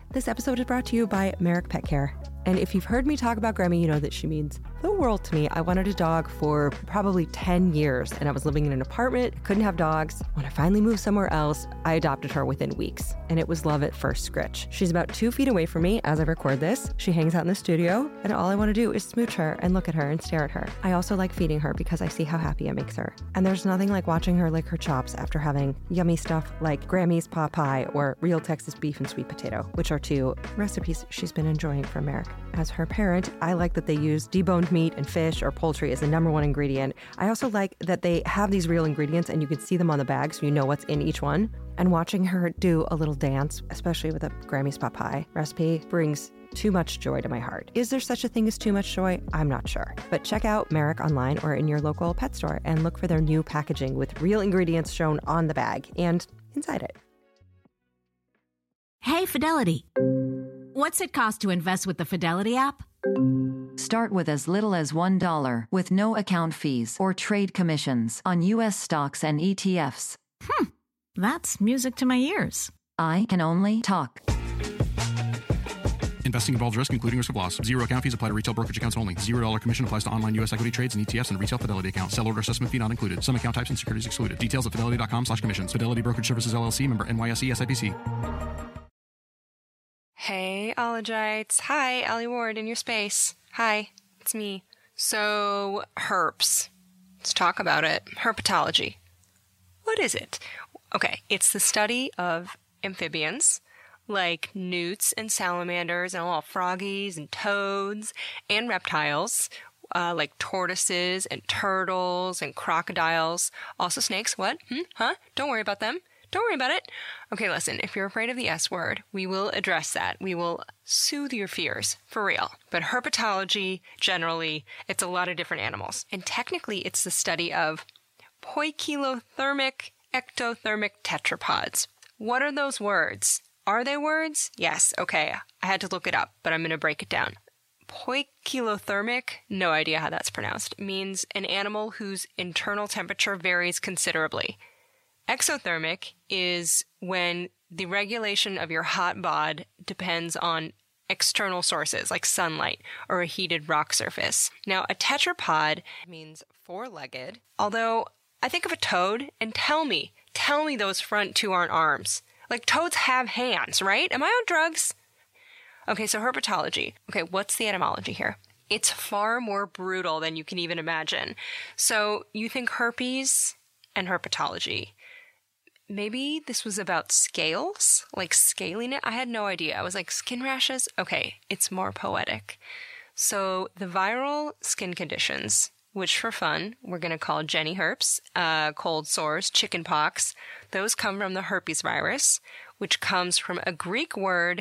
This episode is brought to you by Merrick Pet Care. And if you've heard me talk about Grammy, you know that she means the world to me. I wanted a dog for probably 10 years, and I was living in an apartment, couldn't have dogs. When I finally moved somewhere else, I adopted her within weeks, and it was love at first scritch. She's about 2 feet away from me as I record this. She hangs out in the studio, and all I want to do is smooch her and look at her and stare at her. I also like feeding her because I see how happy it makes her. And there's nothing like watching her lick her chops after having yummy stuff like Grammy's pot pie or real Texas beef and sweet potato, which are 2 recipes she's been enjoying from Merrick. As her parent, I like that they use deboned meat and fish or poultry as the #1 ingredient. I also like that they have these real ingredients and you can see them on the bag so you know what's in each one. And watching her do a little dance, especially with a Grammy's pot pie recipe, brings too much joy to my heart. Is there such a thing as too much joy? I'm not sure. But check out Merrick online or in your local pet store and look for their new packaging with real ingredients shown on the bag and inside it. Hey, Fidelity. What's it cost to invest with the Fidelity app? Start with as little as $1 with no account fees or trade commissions on U.S. stocks and ETFs. That's music to my ears. I can only talk. Investing involves risk, including risk of loss. Zero account fees apply to retail brokerage accounts only. $0 commission applies to online U.S. equity trades and ETFs and retail Fidelity accounts. Sell order assessment fee not included. Some account types and securities excluded. Details at fidelity.com/commissions. Fidelity Brokerage Services, LLC, member NYSE SIPC. Hey, Ologites. Hi, Allie Ward in your space. Hi, it's me. So, herps. Let's talk about it. Herpetology. What is it? Okay, it's the study of amphibians, like newts and salamanders and all froggies and toads, and reptiles, like tortoises and turtles and crocodiles. Also snakes. What? Huh? Don't worry about them. Don't worry about it. Okay, listen, if you're afraid of the S word, we will address that. We will soothe your fears, for real. But herpetology, generally, it's a lot of different animals. And technically, it's the study of poikilothermic, ectothermic tetrapods. What are those words? Are they words? Yes, okay. I had to look it up, but I'm going to break it down. Poikilothermic, no idea how that's pronounced, means an animal whose internal temperature varies considerably. Exothermic is when the regulation of your hot bod depends on external sources like sunlight or a heated rock surface. Now, a tetrapod means 4-legged, although I think of a toad and tell me those front 2 aren't arms. Like, toads have hands, right? Am I on drugs? Okay, so herpetology. Okay, what's the etymology here? It's far more brutal than you can even imagine. So you think herpes and herpetology. Maybe this was about scales, like scaling it. I had no idea. I was like, skin rashes? Okay, it's more poetic. So the viral skin conditions, which for fun, we're going to call Jenny herpes, cold sores, chicken pox, those come from the herpes virus, which comes from a Greek word,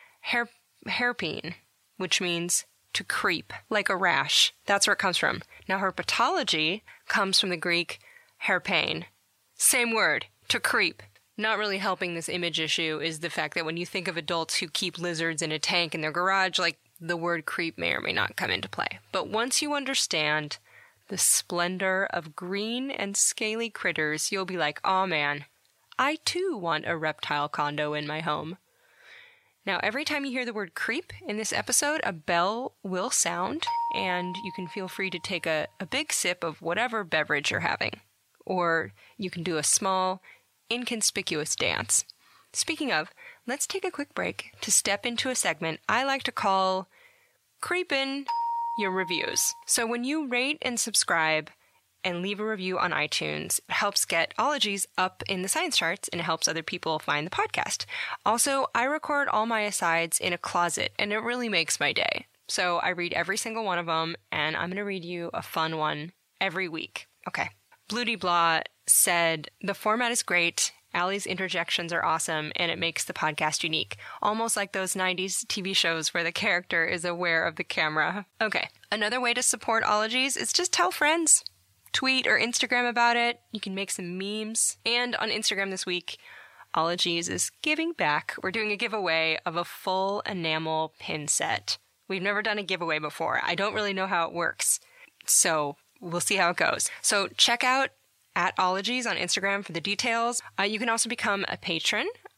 herpene, which means to creep, like a rash. That's where it comes from. Now, herpetology comes from the Greek herpein. Same word. To creep. Not really helping this image issue is the fact that when you think of adults who keep lizards in a tank in their garage, like, the word creep may or may not come into play. But once you understand the splendor of green and scaly critters, you'll be like, oh man, I too want a reptile condo in my home. Now, every time you hear the word creep in this episode, a bell will sound, and you can feel free to take a big sip of whatever beverage you're having. Or you can do a small, inconspicuous dance. Speaking of, let's take a quick break to step into a segment I like to call Creepin' Your Reviews. So when you rate and subscribe and leave a review on iTunes, it helps get Ologies up in the science charts and it helps other people find the podcast. Also, I record all my asides in a closet and it really makes my day. So I read every single one of them and I'm going to read you a fun one every week. Okay. Bloody Blah said, the format is great, Allie's interjections are awesome, and it makes the podcast unique. Almost like those 90s TV shows where the character is aware of the camera. Okay, another way to support Ologies is just tell friends. Tweet or Instagram about it. You can make some memes. And on Instagram this week, Ologies is giving back. We're doing a giveaway of a full enamel pin set. We've never done a giveaway before. I don't really know how it works. So we'll see how it goes. So check out @Ologies on Instagram for the details. You can also become a patron.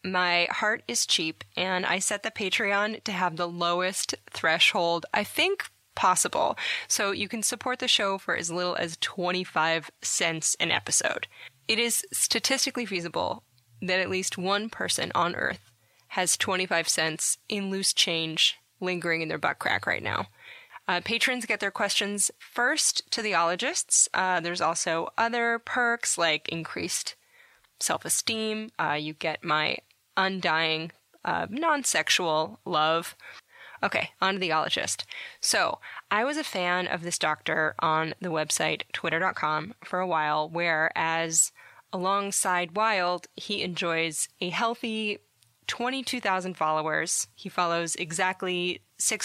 my heart is cheap, and I set the Patreon to have the lowest threshold I think possible. So you can support the show for as little as 25 cents an episode. It is statistically feasible that at least one person on Earth has 25 cents in loose change lingering in their butt crack right now. Patrons get their questions first to the ologists. There's also other perks like increased self-esteem. You get my undying, non-sexual love. Okay, on to the ologist. So, I was a fan of this doctor on the website twitter.com for a while, whereas alongside Wild, he enjoys a healthy 22,000 followers. He follows exactly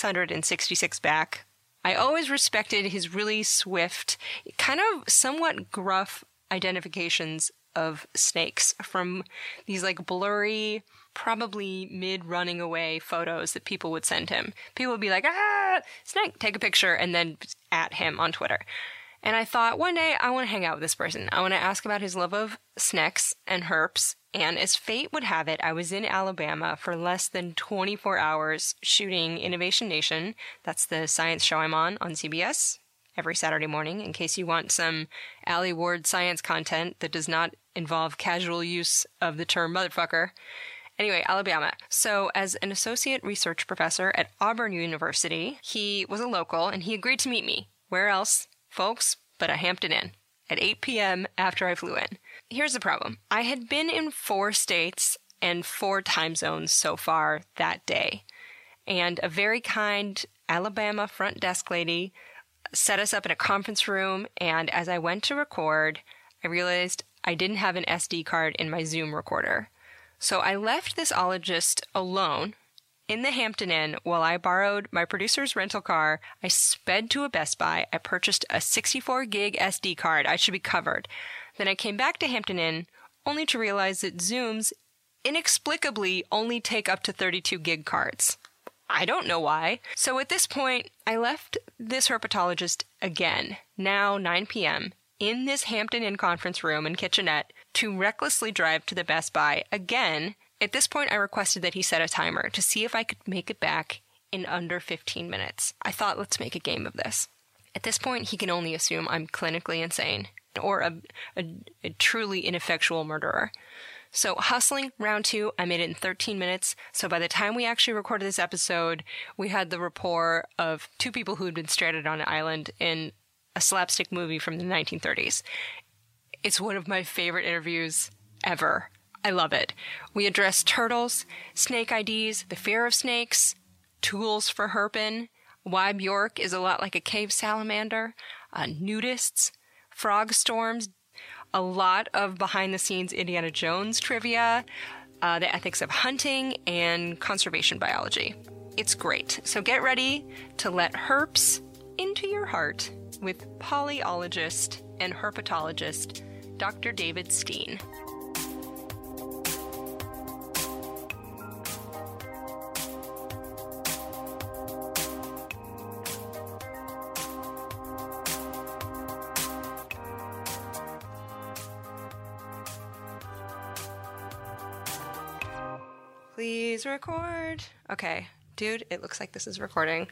666 back. I always respected his really swift, kind of somewhat gruff identifications of snakes from these like blurry, probably mid-running away photos that people would send him. People would be like, snake, take a picture, and then at him on Twitter. And I thought, one day, I want to hang out with this person. I want to ask about his love of snakes and herps. And as fate would have it, I was in Alabama for less than 24 hours shooting Innovation Nation. That's the science show I'm on CBS every Saturday morning, in case you want some Allie Ward science content that does not involve casual use of the term motherfucker. Anyway, Alabama. So as an associate research professor at Auburn University, he was a local and he agreed to meet me. Where else, folks, but at Hampton Inn at 8 p.m. after I flew in. Here's the problem. I had been in 4 states and 4 time zones so far that day. And a very kind Alabama front desk lady set us up in a conference room, and as I went to record, I realized I didn't have an SD card in my Zoom recorder. So I left this ologist alone in the Hampton Inn while I borrowed my producer's rental car. I sped to a Best Buy. I purchased a 64 gig SD card. I should be covered. Then I came back to Hampton Inn only to realize that Zooms inexplicably only take up to 32 gig cards. I don't know why. So at this point, I left this herpetologist again, now 9 p.m., in this Hampton Inn conference room and kitchenette to recklessly drive to the Best Buy again. At this point, I requested that he set a timer to see if I could make it back in under 15 minutes. I thought, let's make a game of this. At this point, he can only assume I'm clinically insane or a truly ineffectual murderer. So hustling, round 2, I made it in 13 minutes. So by the time we actually recorded this episode, we had the rapport of 2 people who had been stranded on an island in a slapstick movie from the 1930s. It's one of my favorite interviews ever. I love it. We addressed turtles, snake IDs, the fear of snakes, tools for herping, why Bjork is a lot like a cave salamander, nudists, frog storms, a lot of behind-the-scenes Indiana Jones trivia, the ethics of hunting, and conservation biology. It's great. So get ready to let herps into your heart with polyologist and herpetologist Dr. David Steen. Please record. Okay, dude, it looks like this is recording.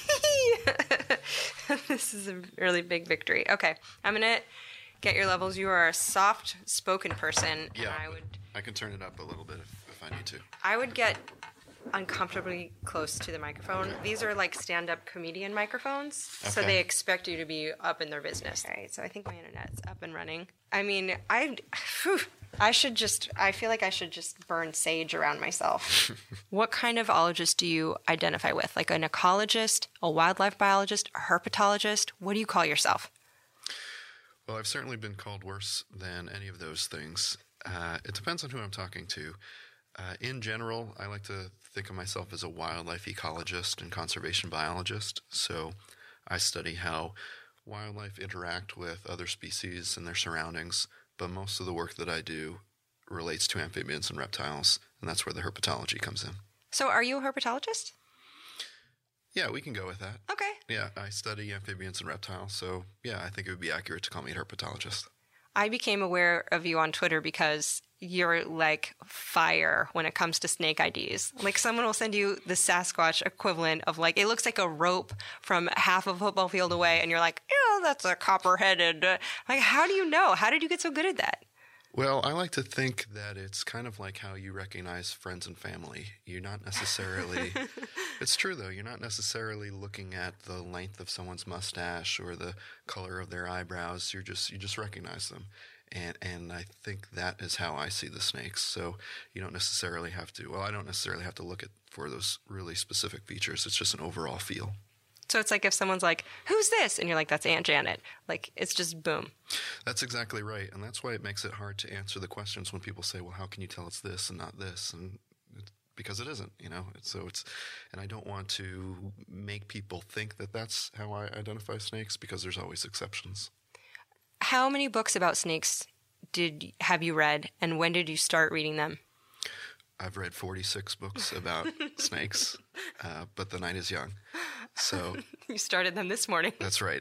This is a really big victory. Okay, I'm gonna get your levels. You are a soft-spoken person. Yeah, and I can turn it up a little bit if I need to. I would get uncomfortably close to the microphone. Okay. These are like stand-up comedian microphones, so they expect you to be up in their business. All right, so I think my internet's up and running. I mean, I feel like I should just burn sage around myself. What kind of ologist do you identify with? Like an ecologist, a wildlife biologist, a herpetologist? What do you call yourself? Well, I've certainly been called worse than any of those things. It depends on who I'm talking to. In general, I like to think of myself as a wildlife ecologist and conservation biologist. So I study how wildlife interact with other species and their surroundings, but most of the work that I do relates to amphibians and reptiles, and that's where the herpetology comes in. So are you a herpetologist? Yeah, we can go with that. Okay. Yeah, I study amphibians and reptiles, so yeah, I think it would be accurate to call me a herpetologist. I became aware of you on Twitter because you're like fire when it comes to snake IDs. Like someone will send you the Sasquatch equivalent of like, it looks like a rope from half a football field away. And you're like, yeah, that's a copper-headed. Like, how do you know? How did you get so good at that? Well, I like to think that it's kind of like how you recognize friends and family. You're not necessarily, it's true though, you're not necessarily looking at the length of someone's mustache or the color of their eyebrows. You just recognize them. And I think that is how I see the snakes. So you don't necessarily have to, well, I don't necessarily have to look for those really specific features. It's just an overall feel. So it's like if someone's like, who's this? And you're like, that's Aunt Janet. Like, it's just boom. That's exactly right. And that's why it makes it hard to answer the questions when people say, well, how can you tell it's this and not this? And because it isn't, you know. And I don't want to make people think that that's how I identify snakes, because there's always exceptions. How many books about snakes have you read, and when did you start reading them? I've read 46 books about snakes, but the night is young. So you started them this morning. That's right.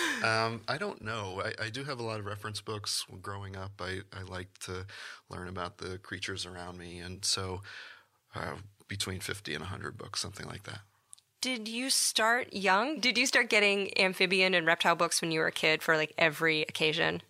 I don't know. I do have a lot of reference books. Growing up, I liked to learn about the creatures around me, and so between 50 and 100 books, something like that. Did you start young? Did you start getting amphibian and reptile books when you were a kid for like every occasion?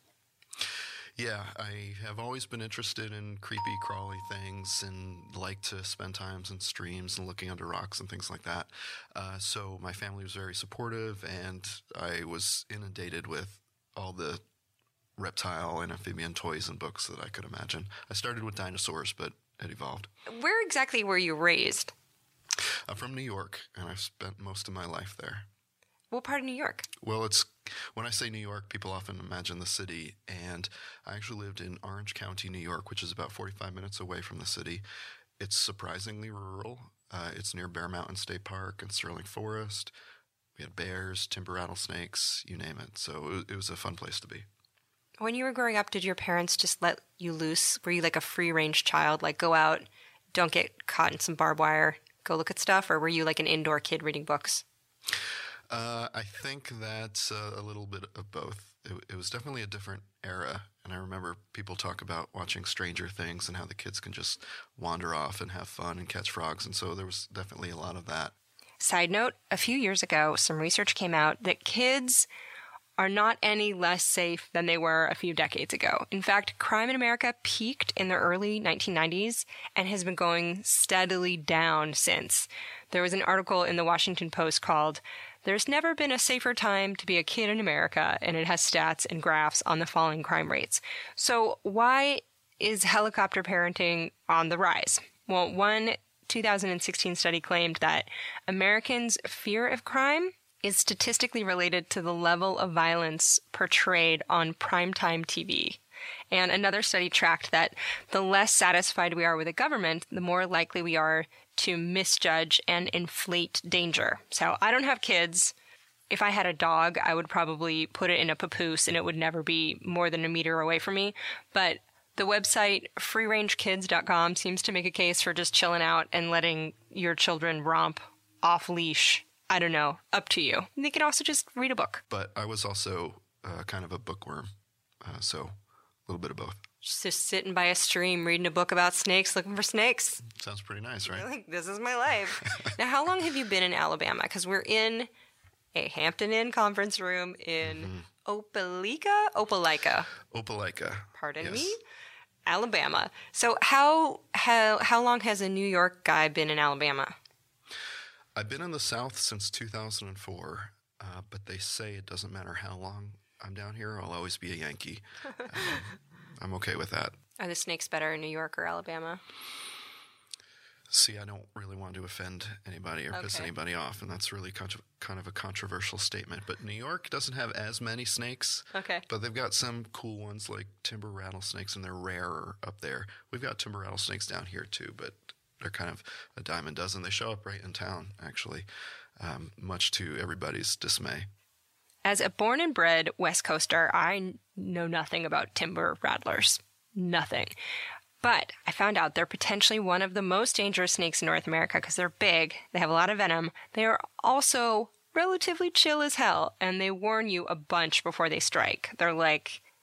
Yeah, I have always been interested in creepy, crawly things and like to spend times in streams and looking under rocks and things like that. So my family was very supportive, and I was inundated with all the reptile and amphibian toys and books that I could imagine. I started with dinosaurs, but it evolved. Where exactly were you raised? I'm from New York, and I've spent most of my life there. What part of New York? Well, when I say New York, people often imagine the city, and I actually lived in Orange County, New York, which is about 45 minutes away from the city. It's surprisingly rural. It's near Bear Mountain State Park and Sterling Forest. We had bears, timber rattlesnakes, you name it. So it was a fun place to be. When you were growing up, did your parents just let you loose? Were you like a free-range child, like go out, don't get caught in some barbed wire, go look at stuff? Or were you like an indoor kid reading books? I think that's a little bit of both. It was definitely a different era, and I remember people talk about watching Stranger Things and how the kids can just wander off and have fun and catch frogs, and so there was definitely a lot of that. Side note, a few years ago, some research came out that kids are not any less safe than they were a few decades ago. In fact, crime in America peaked in the early 1990s and has been going steadily down since. There was an article in the Washington Post called "There's Never Been a Safer Time to be a Kid in America," and it has stats and graphs on the falling crime rates. So why is helicopter parenting on the rise? Well, one 2016 study claimed that Americans' fear of crime is statistically related to the level of violence portrayed on primetime TV. And another study tracked that the less satisfied we are with the government, the more likely we are to misjudge and inflate danger. So I don't have kids. If I had a dog, I would probably put it in a papoose and it would never be more than a meter away from me. But the website freerangekids.com seems to make a case for just chilling out and letting your children romp off leash. I don't know. Up to you. They can also just read a book. But I was also kind of a bookworm, so a little bit of both. Just sitting by a stream, reading a book about snakes, looking for snakes. Sounds pretty nice, right? Like, this is my life. Now, how long have you been in Alabama? Because we're in a Hampton Inn conference room in Opelika? Pardon me? Alabama. So how long has a New York guy been in Alabama? I've been in the South since 2004, but they say it doesn't matter how long I'm down here, I'll always be a Yankee. I'm okay with that. Are the snakes better in New York or Alabama? See, I don't really want to offend anybody or piss anybody off, and that's really kind of a controversial statement. But New York doesn't have as many snakes, but they've got some cool ones like timber rattlesnakes, and they're rarer up there. We've got timber rattlesnakes down here too, but they're kind of a dime a dozen. They show up right in town, actually, much to everybody's dismay. As a born and bred West Coaster, I know nothing about timber rattlers. Nothing. But I found out they're potentially one of the most dangerous snakes in North America because they're big, they have a lot of venom, they are also relatively chill as hell, and they warn you a bunch before they strike. They're like,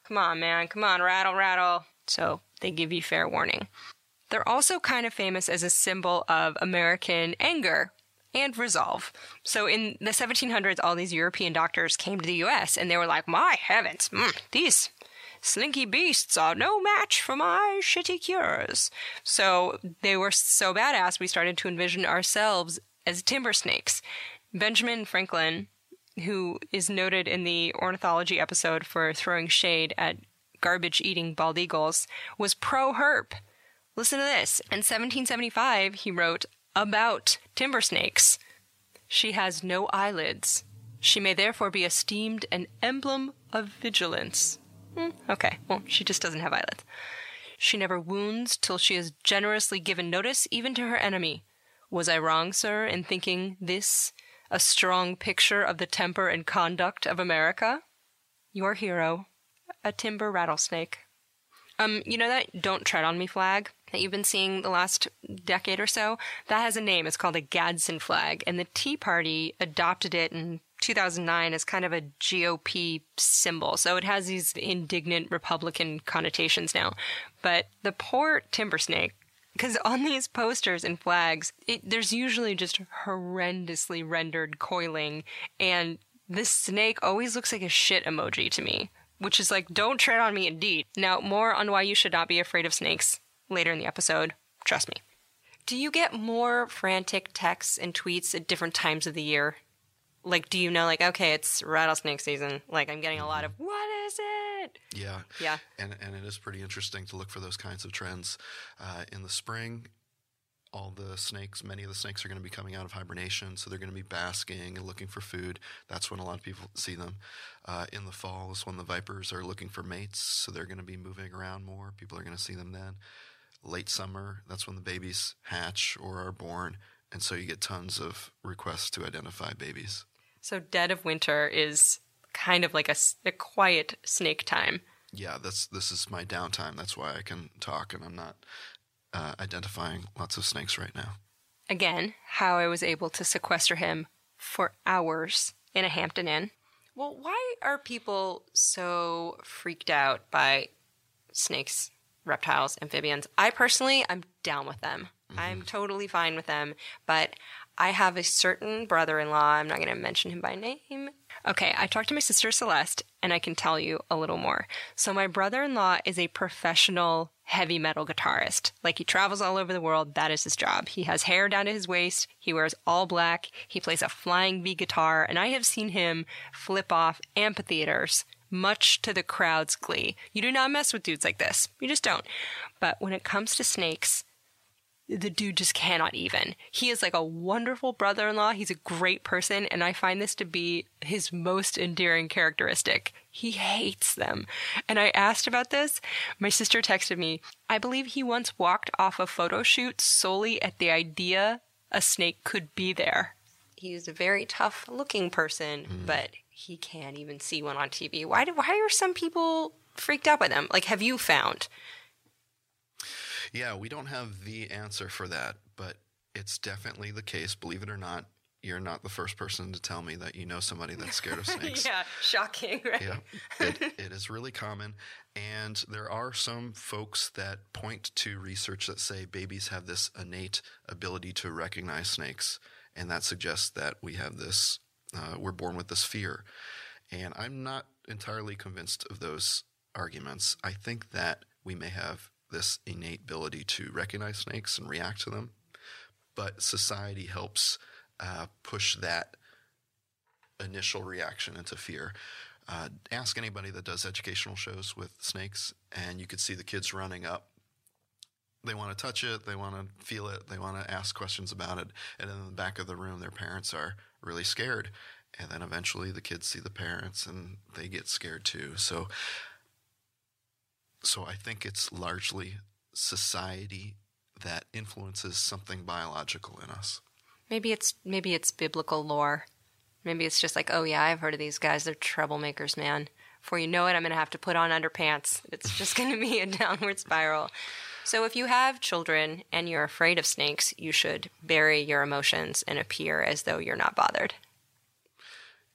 Come on, man. Come on, rattle, rattle. So they give you fair warning. They're also kind of famous as a symbol of American anger and resolve. So in the 1700s, all these European doctors came to the U.S. and they were like, my heavens, these slinky beasts are no match for my shitty cures. So they were so badass, we started to envision ourselves as timber snakes. Benjamin Franklin, who is noted in the ornithology episode for throwing shade at garbage-eating bald eagles, was pro-herp. Listen to this. In 1775, he wrote about timber snakes. She has no eyelids. She may therefore be esteemed an emblem of vigilance. Okay, well, she just doesn't have eyelids. She never wounds till she has generously given notice even to her enemy. Was I wrong, sir, in thinking this a strong picture of the temper and conduct of America? Your hero, a timber rattlesnake. You know that Don't Tread on Me flag that you've been seeing the last decade or so? That has a name. It's called a Gadsden flag. And the Tea Party adopted it in 2009 as kind of a GOP symbol. So it has these indignant Republican connotations now. But the poor timber snake, because on these posters and flags, there's usually just horrendously rendered coiling. And this snake always looks like a shit emoji to me. Which is like, don't tread on me indeed. Now, more on why you should not be afraid of snakes later in the episode. Trust me. Do you get more frantic texts and tweets at different times of the year? Like, do you know, like, okay, it's rattlesnake season. Like, I'm getting a lot of, what is it? Yeah. Yeah. And it is pretty interesting to look for those kinds of trends. In the spring, many of the snakes are going to be coming out of hibernation, so they're going to be basking and looking for food. That's when a lot of people see them. In the fall is when the vipers are looking for mates, so they're going to be moving around more. People are going to see them then. Late summer, that's when the babies hatch or are born, and so you get tons of requests to identify babies. So dead of winter is kind of like a quiet snake time. Yeah, this is my downtime. That's why I can talk, and I'm not identifying lots of snakes right now. Again, how I was able to sequester him for hours in a Hampton Inn. Well, why are people so freaked out by snakes, reptiles, amphibians? I personally, I'm down with them. Mm-hmm. I'm totally fine with them, but I have a certain brother-in-law, I'm not going to mention him by name. Okay, I talked to my sister Celeste, and I can tell you a little more. So my brother-in-law is a professional heavy metal guitarist. Like, he travels all over the world, that is his job. He has hair down to his waist, he wears all black, he plays a flying V guitar, and I have seen him flip off amphitheaters, much to the crowd's glee. You do not mess with dudes like this. You just don't. But when it comes to snakes, the dude just cannot even. He is like a wonderful brother-in-law. He's a great person, and I find this to be his most endearing characteristic. He hates them. And I asked about this. My sister texted me, I believe he once walked off a photo shoot solely at the idea a snake could be there. He's a very tough-looking person, but he can't even see one on TV. Why are some people freaked out by them? Like, have you found? Yeah, we don't have the answer for that, but it's definitely the case. Believe it or not, you're not the first person to tell me that you know somebody that's scared of snakes. Yeah, shocking, right? Yeah, it is really common. And there are some folks that point to research that say babies have this innate ability to recognize snakes. And that suggests that we have this, we're born with this fear. And I'm not entirely convinced of those arguments. I think that we may have this innate ability to recognize snakes and react to them, but society helps push that initial reaction into fear. Ask anybody that does educational shows with snakes, and you could see the kids running up. They want to touch it, they want to feel it, they want to ask questions about it, and in the back of the room, their parents are really scared. And then eventually the kids see the parents, and they get scared too. So I think it's largely society that influences something biological in us. Maybe it's biblical lore. Maybe it's just like, oh yeah, I've heard of these guys. They're troublemakers, man. Before you know it, I'm going to have to put on underpants. It's just going to be a downward spiral. So if you have children and you're afraid of snakes, you should bury your emotions and appear as though you're not bothered.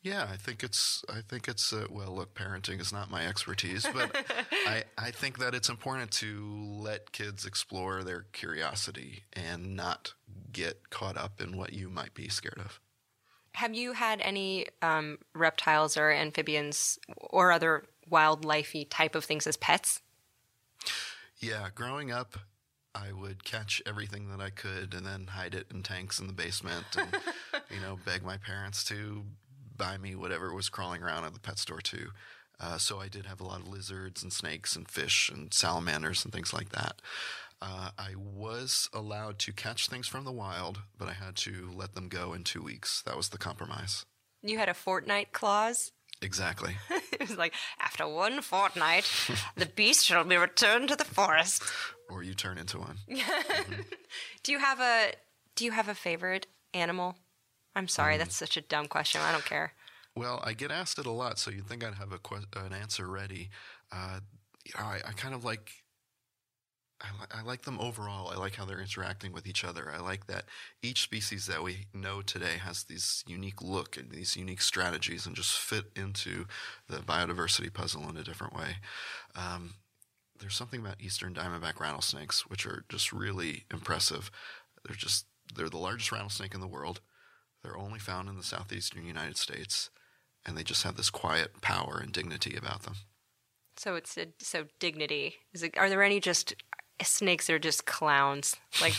Yeah, I think it's well, look, parenting is not my expertise, but I think that it's important to let kids explore their curiosity and not get caught up in what you might be scared of. Have you had any reptiles or amphibians or other wildlife-y type of things as pets? Yeah, growing up, I would catch everything that I could and then hide it in tanks in the basement and, beg my parents to buy me whatever was crawling around at the pet store too. So I did have a lot of lizards and snakes and fish and salamanders and things like that. I was allowed to catch things from the wild, but I had to let them go in 2 weeks. That was the compromise. You had a fortnight clause? Exactly. It was like, after 1 fortnight, the beast shall be returned to the forest. Or you turn into one. Mm-hmm. Do you have a favorite animal? I'm sorry, that's such a dumb question. I don't care. Well, I get asked it a lot, so you'd think I'd have an answer ready. I kind of like. I like them overall. I like how they're interacting with each other. I like that each species that we know today has this unique look and these unique strategies and just fit into the biodiversity puzzle in a different way. There's something about eastern diamondback rattlesnakes, which are just really impressive. They're the largest rattlesnake in the world. They're only found in the southeastern United States, and they just have this quiet power and dignity about them. So dignity. Are there any just snakes that are just clowns,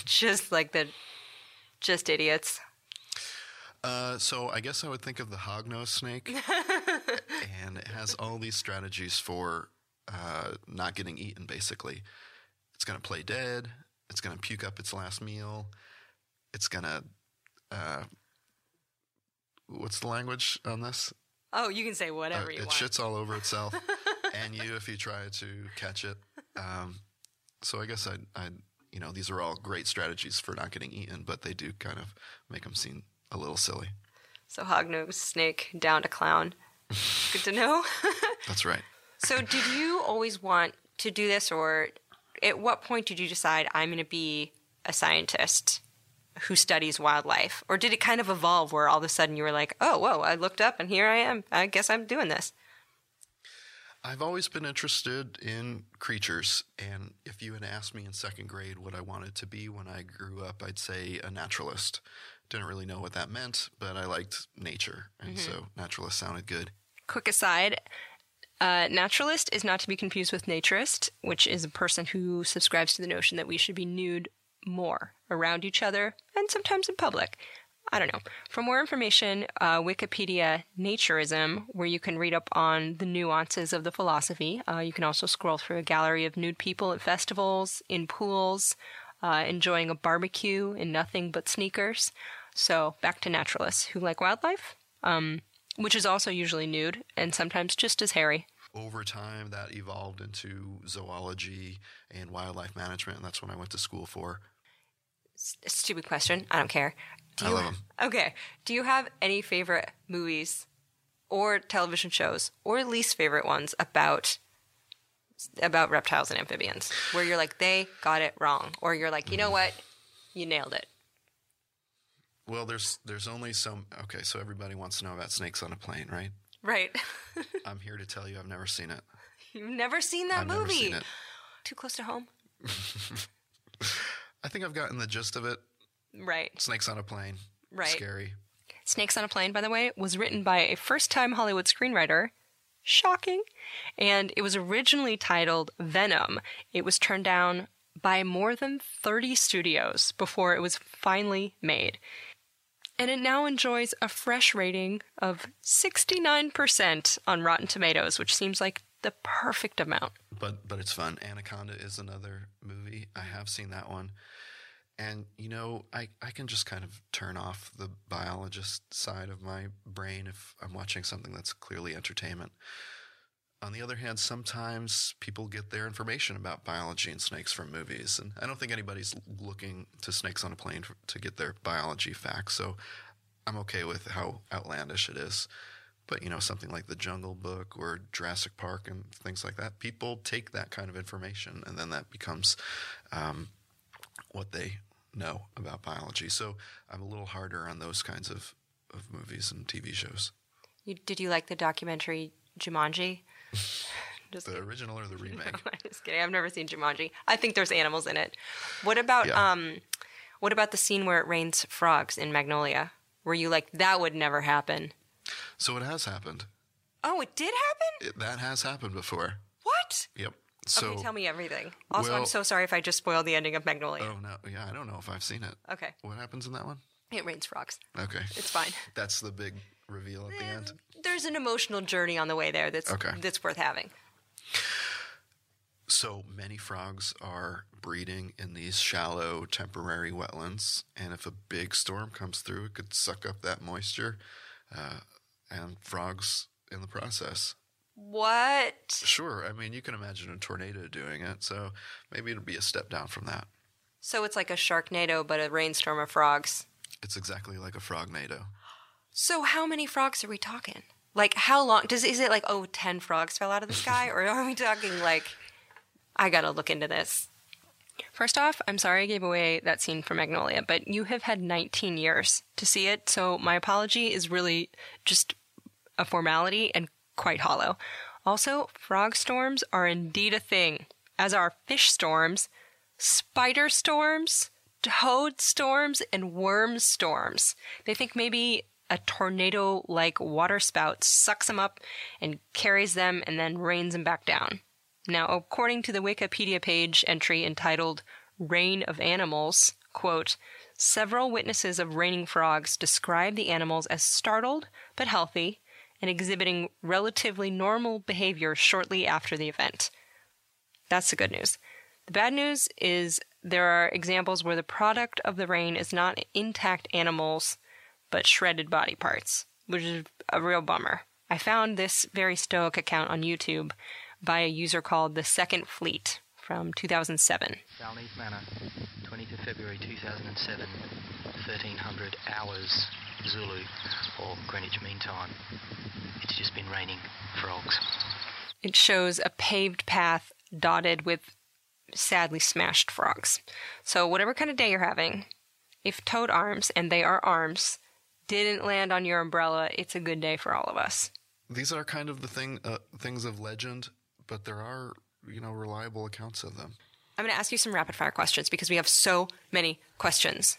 just idiots? So I guess I would think of the hognose snake, and it has all these strategies for not getting eaten. Basically, it's going to play dead. It's going to puke up its last meal. It's going to what's the language on this? Oh, you can say whatever you want. It shits all over itself, and you if you try to catch it. So I guess these are all great strategies for not getting eaten, but they do kind of make them seem a little silly. So hognose snake down to clown. Good to know. That's right. So did you always want to do this, or at what point did you decide I'm going to be a scientist who studies wildlife? Or did it kind of evolve where all of a sudden you were like, oh, whoa, I looked up and here I am. I guess I'm doing this. I've always been interested in creatures, and if you had asked me in second grade what I wanted to be when I grew up, I'd say a naturalist. Didn't really know what that meant, but I liked nature, and so naturalist sounded good. Quick aside, naturalist is not to be confused with naturist, which is a person who subscribes to the notion that we should be nude more around each other and sometimes in public. I don't know. For more information, Wikipedia Naturism, where you can read up on the nuances of the philosophy. You can also scroll through a gallery of nude people at festivals, in pools, enjoying a barbecue in nothing but sneakers. So back to naturalists who like wildlife, which is also usually nude and sometimes just as hairy. Over time, that evolved into zoology and wildlife management, and that's what I went to school for. Stupid question. I don't care. I love them. Okay. Do you have any favorite movies or television shows or least favorite ones about reptiles and amphibians where you're like, they got it wrong? Or you're like, you know what? You nailed it. Well, there's only some... Okay, so everybody wants to know about Snakes on a Plane, right? Right. I'm here to tell you I've never seen it. You've never seen that movie? I've never seen it. Too close to home? I think I've gotten the gist of it. Right. Snakes on a Plane. Right. Scary. Snakes on a Plane, by the way, was written by a first-time Hollywood screenwriter. Shocking. And it was originally titled Venom. It was turned down by more than 30 studios before it was finally made. And it now enjoys a fresh rating of 69% on Rotten Tomatoes, which seems like the perfect amount. But it's fun. Anaconda is another movie. I have seen that one. And, I can just kind of turn off the biologist side of my brain if I'm watching something that's clearly entertainment. On the other hand, sometimes people get their information about biology and snakes from movies. And I don't think anybody's looking to Snakes on a Plane to get their biology facts. So I'm okay with how outlandish it is. But, something like The Jungle Book or Jurassic Park and things like that, people take that kind of information and then that becomes what they know about biology. So I'm a little harder on those kinds of movies and TV shows. Did you like the documentary Jumanji? Just The original or the remake? I'm just kidding. I've never seen Jumanji. I think there's animals in it. What about the scene where it rains frogs in Magnolia? Were you like, that would never happen? So it has happened. Oh, it did happen? That has happened before. What? Yep. So, Okay, tell me everything. Also, well- I'm so sorry if I just spoiled the ending of Magnolia. Oh, no. Yeah, I don't know if I've seen it. Okay. What happens in that one? It rains frogs. Okay. It's fine. That's the big reveal at the end. There's an emotional journey on the way there that's worth having. So many frogs are breeding in these shallow temporary wetlands, and if a big storm comes through, it could suck up that moisture, and frogs in the process. What? Sure, I mean, you can imagine a tornado doing it, so maybe it'll be a step down from that. So it's like a Sharknado, but a rainstorm of frogs. It's exactly like a frognado. So how many frogs are we talking? Like, how long? Is it like, 10 frogs fell out of the sky? Or are we talking like, I gotta look into this? First off, I'm sorry I gave away that scene from Magnolia, but you have had 19 years to see it, so my apology is really just a formality and quite hollow. Also, frog storms are indeed a thing, as are fish storms, spider storms, toad storms, and worm storms. They think maybe a tornado-like waterspout sucks them up and carries them and then rains them back down. Now, according to the Wikipedia page entry entitled Rain of Animals, quote, several witnesses of raining frogs describe the animals as startled but healthy and exhibiting relatively normal behavior shortly after the event. That's the good news. The bad news is there are examples where the product of the rain is not intact animals, but shredded body parts, which is a real bummer. I found this very stoic account on YouTube by a user called The Second Fleet from 2007. Balneath Manor, 20th of February 2007, 1300 hours Zulu, or Greenwich Mean Time. It's just been raining frogs. It shows a paved path dotted with sadly smashed frogs. So whatever kind of day you're having, if toad arms, and they are arms, didn't land on your umbrella, it's a good day for all of us. These are kind of the things of legend, but there are, reliable accounts of them. I'm going to ask you some rapid-fire questions because we have so many questions.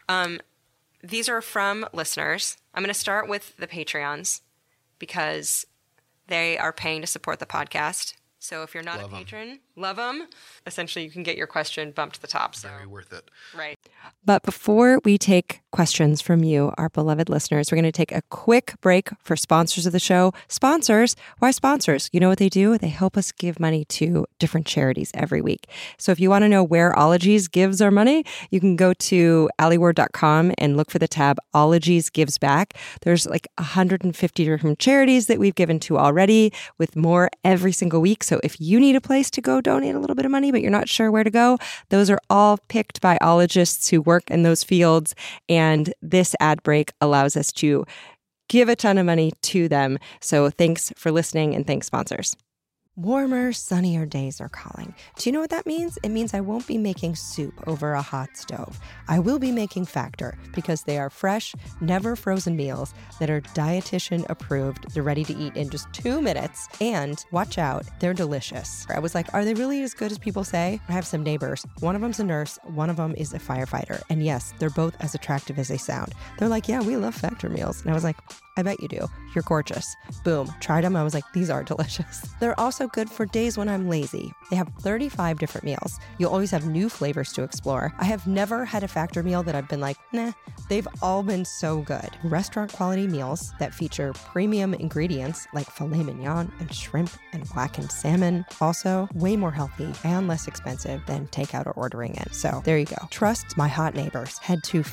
These are from listeners. I'm going to start with the Patreons because they are paying to support the podcast. So if you're not a patron, love them. Essentially, you can get your question bumped to the top. So. Very worth it. Right. But before we take questions from you, our beloved listeners, we're going to take a quick break for sponsors of the show. Sponsors? Why sponsors? You know what they do? They help us give money to different charities every week. So if you want to know where Ologies gives our money, you can go to alieward.com and look for the tab Ologies Gives Back. There's like 150 different charities that we've given to already, with more every single week. So if you need a place to go donate a little bit of money, but you're not sure where to go, those are all picked by ologists who work in those fields. And this ad break allows us to give a ton of money to them. So thanks for listening, and thanks, sponsors. Warmer, sunnier days are calling. Do you know what that means? It means I won't be making soup over a hot stove. I will be making Factor because they are fresh, never frozen meals that are dietitian approved. They're ready to eat in just 2 minutes. And watch out, they're delicious. I was like, are they really as good as people say? I have some neighbors. One of them's a nurse, one of them is a firefighter. And yes, they're both as attractive as they sound. They're like, yeah, we love Factor meals. And I was like, I bet you do. You're gorgeous. Boom. Tried them. I was like, these are delicious. They're also good for days when I'm lazy. They have 35 different meals. You'll always have new flavors to explore. I have never had a Factor meal that I've been like, nah. They've all been so good. Restaurant quality meals that feature premium ingredients like filet mignon and shrimp and blackened salmon. Also, way more healthy and less expensive than takeout or ordering in. So there you go. Trust my hot neighbors. Head to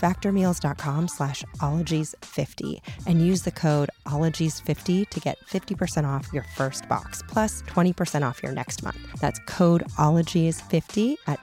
factormeals.com/ologies50 and use the code ologies50 to get 50% off your first box, plus 20% off your next month. That's code ologies50 at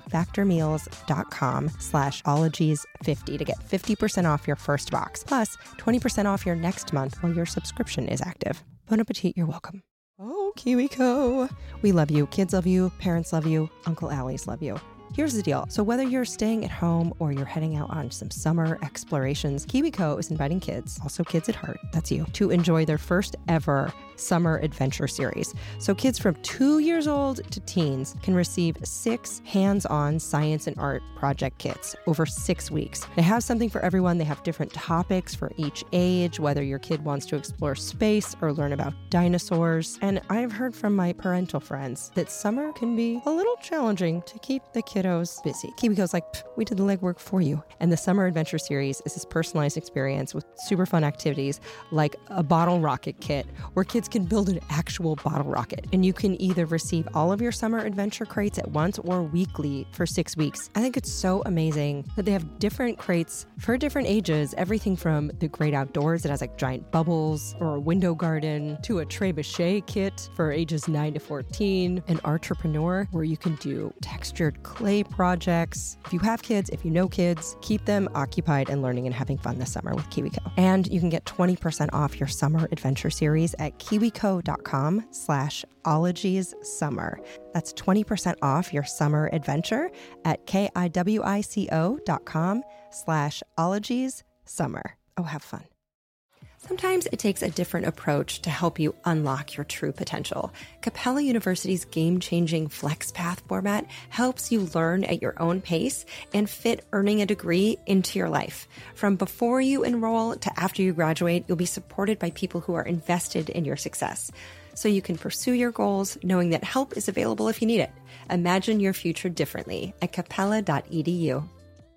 factormeals.com/ologies50 to get 50% off your first box, plus 20% off your next month while your subscription is active. Bon appetit, you're welcome. Oh, KiwiCo. We love you. Kids love you. Parents love you. Uncle Allie's love you. Here's the deal. So whether you're staying at home or you're heading out on some summer explorations, KiwiCo is inviting kids, also kids at heart, that's you, to enjoy their first ever summer adventure series. So kids from 2 years old to teens can receive 6 hands-on science and art project kits over 6 weeks. They have something for everyone. They have different topics for each age, whether your kid wants to explore space or learn about dinosaurs. And I've heard from my parental friends that summer can be a little challenging to keep the kiddos busy. KiwiCo's like, we did the legwork for you. And the Summer Adventure Series is this personalized experience with super fun activities like a bottle rocket kit where kids can build an actual bottle rocket. And you can either receive all of your summer adventure crates at once or weekly for 6 weeks. I think it's so amazing that they have different crates for different ages, everything from the great outdoors that has like giant bubbles or a window garden to a trebuchet kit for ages 9 to 14, an entrepreneur where you can do textured clay projects. If you have kids, if you know kids, keep them occupied and learning and having fun this summer with KiwiCo. And you can get 20% off your summer adventure series at kiwico.com/ologiessummer. That's 20% off your summer adventure at kiwico.com/ologiessummer. Oh, have fun. Sometimes it takes a different approach to help you unlock your true potential. Capella University's game-changing FlexPath format helps you learn at your own pace and fit earning a degree into your life. From before you enroll to after you graduate, you'll be supported by people who are invested in your success, so you can pursue your goals knowing that help is available if you need it. Imagine your future differently at capella.edu.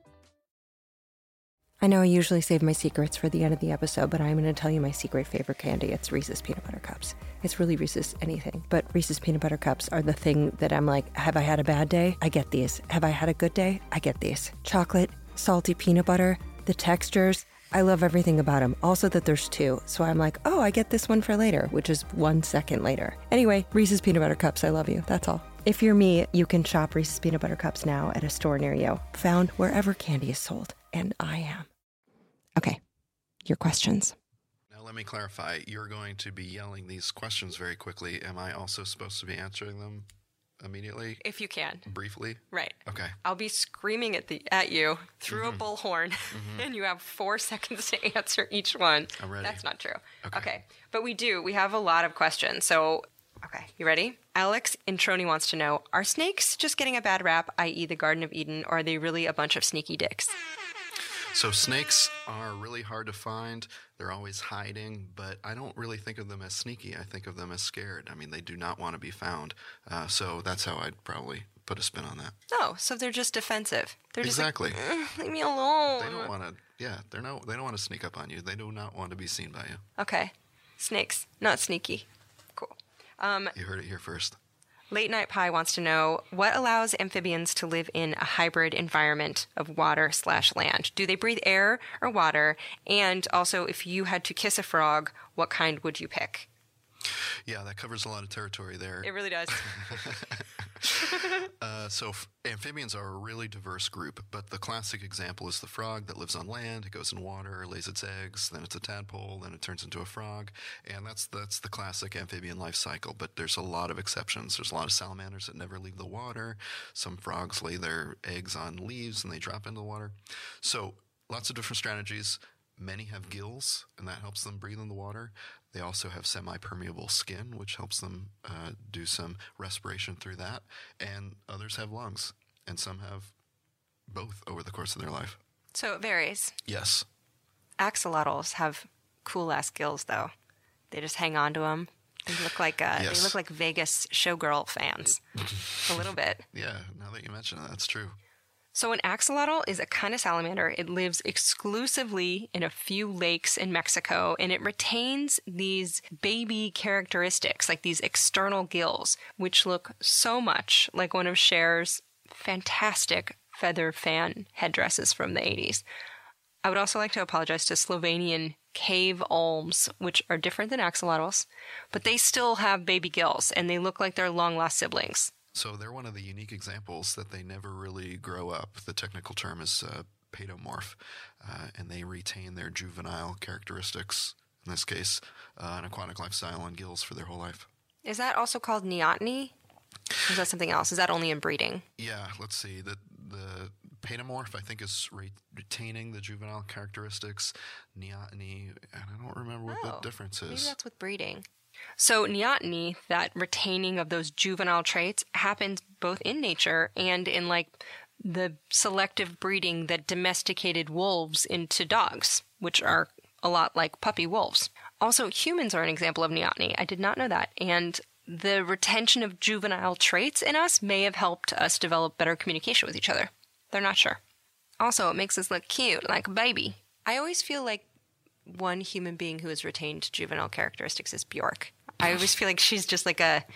I know I usually save my secrets for the end of the episode, but I'm going to tell you my secret favorite candy. It's Reese's Peanut Butter Cups. It's really Reese's anything, but Reese's Peanut Butter Cups are the thing that I'm like, have I had a bad day? I get these. Have I had a good day? I get these. Chocolate, salty peanut butter, the textures. I love everything about them. Also that there's 2. So I'm like, oh, I get this one for later, which is 1 second later. Anyway, Reese's Peanut Butter Cups. I love you. That's all. If you're me, you can shop Reese's Peanut Butter Cups now at a store near you. Found wherever candy is sold. And I am. Okay, your questions. Now let me clarify. You're going to be yelling these questions very quickly. Am I also supposed to be answering them immediately? If you can. Briefly? Right. Okay. I'll be screaming at you through a bullhorn, and you have 4 seconds to answer each one. I'm ready. That's not true. Okay. But we have a lot of questions. So, okay, you ready? Alex Introni wants to know, are snakes just getting a bad rap, i.e. the Garden of Eden, or are they really a bunch of sneaky dicks? So snakes are really hard to find. They're always hiding, but I don't really think of them as sneaky. I think of them as scared. I mean, they do not want to be found. So that's how I'd probably put a spin on that. Oh, so they're just defensive. They're exactly. Just like, leave me alone. They don't want to. Yeah, they don't want to sneak up on you. They do not want to be seen by you. Okay, snakes, not sneaky. Cool. You heard it here first. Late Night Pie wants to know, what allows amphibians to live in a hybrid environment of water/land? Do they breathe air or water? And also, if you had to kiss a frog, what kind would you pick? Yeah, that covers a lot of territory there. It really does. So amphibians are a really diverse group, but the classic example is the frog that lives on land. It goes in water, lays its eggs, then it's a tadpole, then it turns into a frog, and that's the classic amphibian life cycle. But there's a lot of exceptions. There's a lot of salamanders that never leave the water. Some frogs lay their eggs on leaves and they drop into the water. So lots of different strategies. Many have gills, and that helps them breathe in the water. They also have semi-permeable skin, which helps them do some respiration through that. And others have lungs, and some have both over the course of their life. So it varies. Yes. Axolotls have cool-ass gills, though. They just hang on to them. They look like Yes. They look like Vegas showgirl fans, a little bit. Yeah, now that you mention it, that's true. So an axolotl is a kind of salamander. It lives exclusively in a few lakes in Mexico, and it retains these baby characteristics, like these external gills, which look so much like one of Cher's fantastic feather fan headdresses from the 80s. I would also like to apologize to Slovenian cave olms, which are different than axolotls, but they still have baby gills, and they look like they're long-lost siblings. So they're one of the unique examples that they never really grow up. The technical term is paedomorph, and they retain their juvenile characteristics, in this case, an aquatic lifestyle on gills for their whole life. Is that also called neoteny? Or is that something else? Is that only in breeding? Yeah, let's see. The paedomorph, I think, is retaining the juvenile characteristics. Neoteny, and I don't remember what the difference is. Maybe that's with breeding. So neoteny, that retaining of those juvenile traits, happens both in nature and in like the selective breeding that domesticated wolves into dogs, which are a lot like puppy wolves. Also, humans are an example of neoteny. I did not know that. And the retention of juvenile traits in us may have helped us develop better communication with each other. They're not sure. Also, it makes us look cute, like a baby. I always feel like one human being who has retained juvenile characteristics is Bjork. I always feel like she's just like a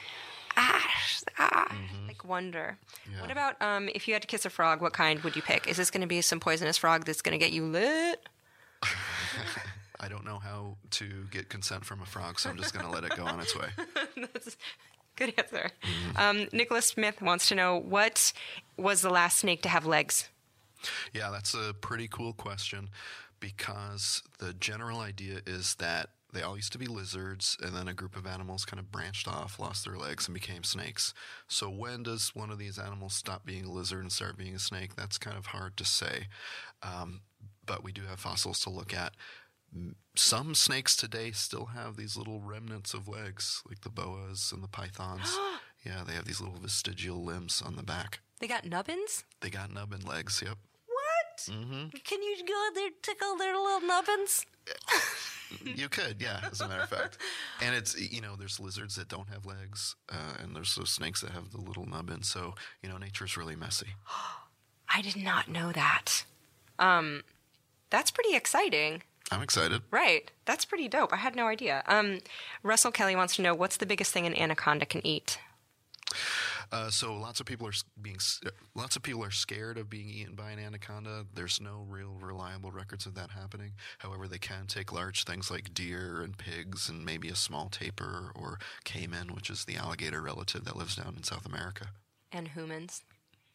like wonder. Yeah. What about if you had to kiss a frog, what kind would you pick? Is this going to be some poisonous frog that's going to get you lit? I don't know how to get consent from a frog, so I'm just going to let it go on its way. That's a good answer. Nicholas Smith wants to know, what was the last snake to have legs? Yeah, that's a pretty cool question, because the general idea is that they all used to be lizards, and then a group of animals kind of branched off, lost their legs, and became snakes. So when does one of these animals stop being a lizard and start being a snake? That's kind of hard to say. But we do have fossils to look at. Some snakes today still have these little remnants of legs, like the boas and the pythons. Yeah, they have these little vestigial limbs on the back. They got nubbins? They got nubbin legs, yep. What? Mm-hmm. Can you go there and tickle their little nubbins? You could, yeah, as a matter of fact. And it's, there's lizards that don't have legs, and there's those snakes that have the little nubbins. So, nature's really messy. I did not know that. That's pretty exciting. I'm excited. Right. That's pretty dope. I had no idea. Russell Kelly wants to know, what's the biggest thing an anaconda can eat? So lots of people are scared of being eaten by an anaconda. There's no real reliable records of that happening. However, they can take large things like deer and pigs and maybe a small tapir or caiman, which is the alligator relative that lives down in South America. And humans?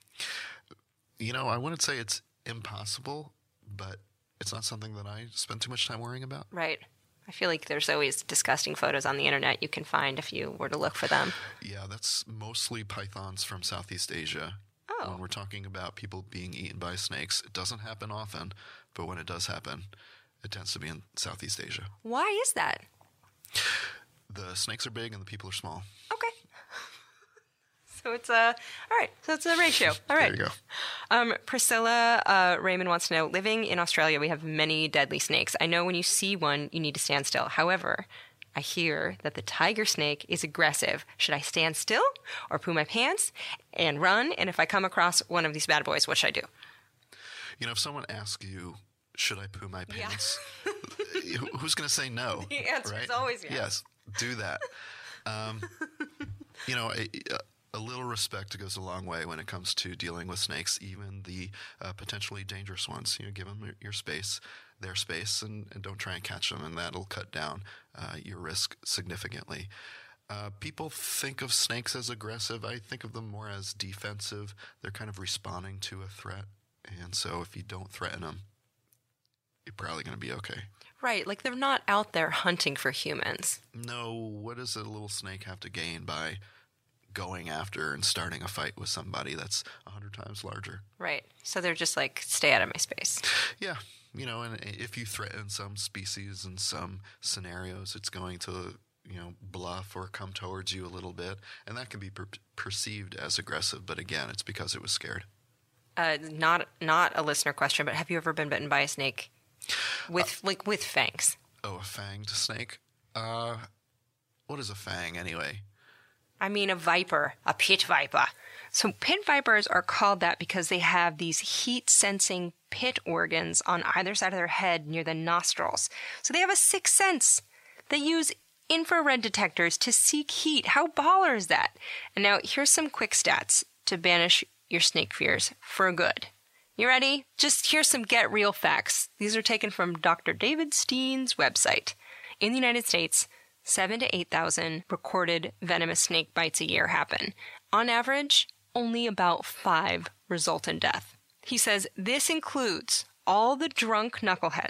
I wouldn't say it's impossible, but it's not something that I spend too much time worrying about. Right. I feel like there's always disgusting photos on the internet you can find if you were to look for them. Yeah, that's mostly pythons from Southeast Asia. Oh. When we're talking about people being eaten by snakes, it doesn't happen often, but when it does happen, it tends to be in Southeast Asia. Why is that? The snakes are big and the people are small. Okay. So it's all right. So it's a ratio. All right. There you go. Priscilla Raymond wants to know, living in Australia, we have many deadly snakes. I know when you see one, you need to stand still. However, I hear that the tiger snake is aggressive. Should I stand still or poo my pants and run? And if I come across one of these bad boys, what should I do? If someone asks you, should I poo my pants? Yeah. Who's going to say no? The answer is always yes. Yes, do that. A little respect goes a long way when it comes to dealing with snakes, even the potentially dangerous ones. Give them your space, their space, and don't try and catch them, and that'll cut down your risk significantly. People think of snakes as aggressive. I think of them more as defensive. They're kind of responding to a threat, and so if you don't threaten them, you're probably going to be okay. Right, like they're not out there hunting for humans. No, what does a little snake have to gain by going after and starting a fight with somebody that's 100 times larger? Right. So they're just like, stay out of my space. Yeah. And if you threaten some species in some scenarios, it's going to, bluff or come towards you a little bit. And that can be perceived as aggressive. But again, it's because it was scared. Not a listener question, but have you ever been bitten by a snake with fangs? Oh, a fanged snake? What is a fang anyway? I mean, a viper, a pit viper. So pit vipers are called that because they have these heat-sensing pit organs on either side of their head near the nostrils. So they have a sixth sense. They use infrared detectors to seek heat. How baller is that? And now here's some quick stats to banish your snake fears for good. You ready? Just here's some get real facts. These are taken from Dr. David Steen's website. In the United States, 7,000 to 8,000 recorded venomous snake bites a year happen. On average, only about 5 result in death. He says this includes all the drunk knuckleheads,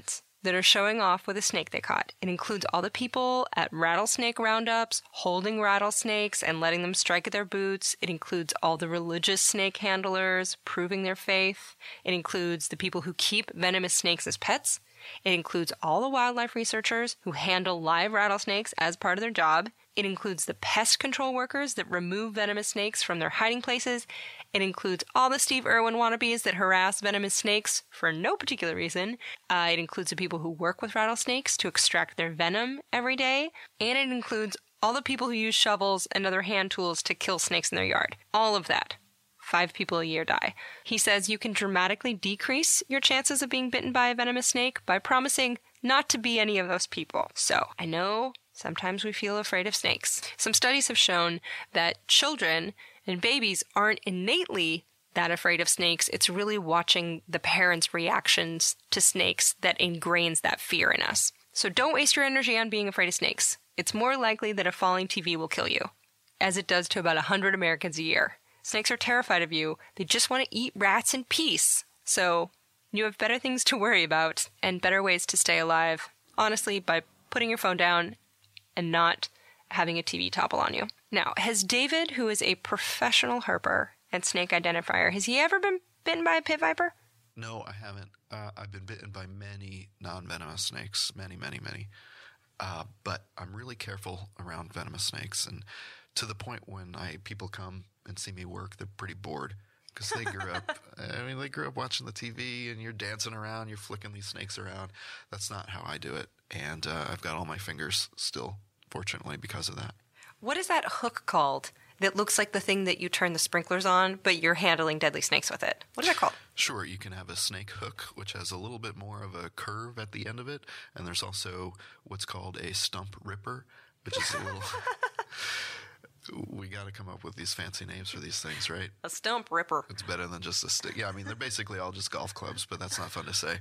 that are showing off with a snake they caught. It includes all the people at rattlesnake roundups, holding rattlesnakes and letting them strike at their boots. It includes all the religious snake handlers proving their faith. It includes the people who keep venomous snakes as pets. It includes all the wildlife researchers who handle live rattlesnakes as part of their job. It includes the pest control workers that remove venomous snakes from their hiding places. It includes all the Steve Irwin wannabes that harass venomous snakes for no particular reason. It includes the people who work with rattlesnakes to extract their venom every day. And it includes all the people who use shovels and other hand tools to kill snakes in their yard. All of that. 5 people a year die. He says you can dramatically decrease your chances of being bitten by a venomous snake by promising not to be any of those people. So, I know sometimes we feel afraid of snakes. Some studies have shown that children and babies aren't innately that afraid of snakes. It's really watching the parents' reactions to snakes that ingrains that fear in us. So don't waste your energy on being afraid of snakes. It's more likely that a falling TV will kill you, as it does to about 100 Americans a year. Snakes are terrified of you. They just want to eat rats in peace. So you have better things to worry about and better ways to stay alive, honestly, by putting your phone down and not having a TV topple on you. Now, has David, who is a professional herper and snake identifier, has he ever been bitten by a pit viper? No, I haven't. I've been bitten by many non-venomous snakes, many. But I'm really careful around venomous snakes, and to the point when people come and see me work, they're pretty bored because they grew up. They grew up watching the TV, and you're dancing around, you're flicking these snakes around. That's not how I do it, and I've got all my fingers still, fortunately, because of that. What is that hook called that looks like the thing that you turn the sprinklers on, but you're handling deadly snakes with it? What is that called? Sure, you can have a snake hook, which has a little bit more of a curve at the end of it, and there's also what's called a stump ripper, which is a little... We got to come up with these fancy names for these things, right? A stump ripper. It's better than just a stick. Yeah, they're basically all just golf clubs, but that's not fun to say.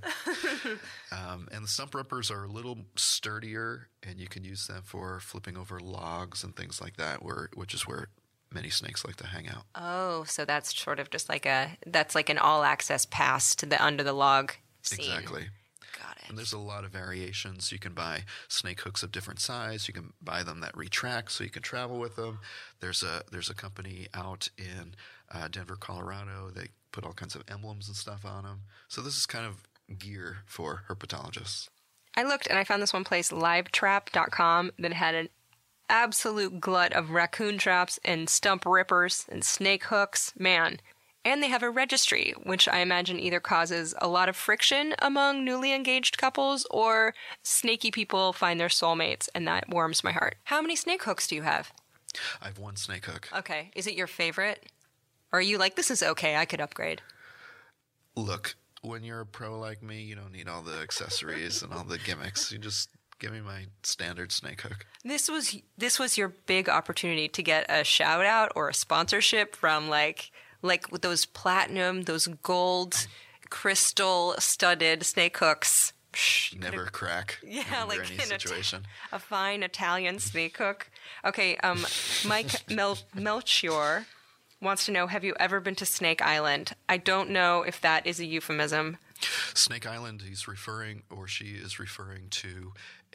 And the stump rippers are a little sturdier, and you can use them for flipping over logs and things like that, which is where many snakes like to hang out. Oh, so that's sort of just like an all-access pass to the under the log scene. Exactly. Got it. And there's a lot of variations. You can buy snake hooks of different size. You can buy them that retract so you can travel with them. There's a company out in Denver, Colorado. They put all kinds of emblems and stuff on them. So this is kind of gear for herpetologists. I looked and I found this one place, livetrap.com, that had an absolute glut of raccoon traps and stump rippers and snake hooks. Man. And they have a registry, which I imagine either causes a lot of friction among newly engaged couples or snaky people find their soulmates, and that warms my heart. How many snake hooks do you have? I have one snake hook. Okay. Is it your favorite? Or are you like, this is okay, I could upgrade? Look, when you're a pro like me, you don't need all the accessories and all the gimmicks. You just give me my standard snake hook. This was your big opportunity to get a shout out or a sponsorship from like with those platinum, those gold, crystal studded snake hooks. Never crack. Yeah, under like any in situation. a fine Italian snake hook. Okay, Mike Melchior wants to know, have you ever been to Snake Island? I don't know if that is a euphemism. Snake Island, she is referring to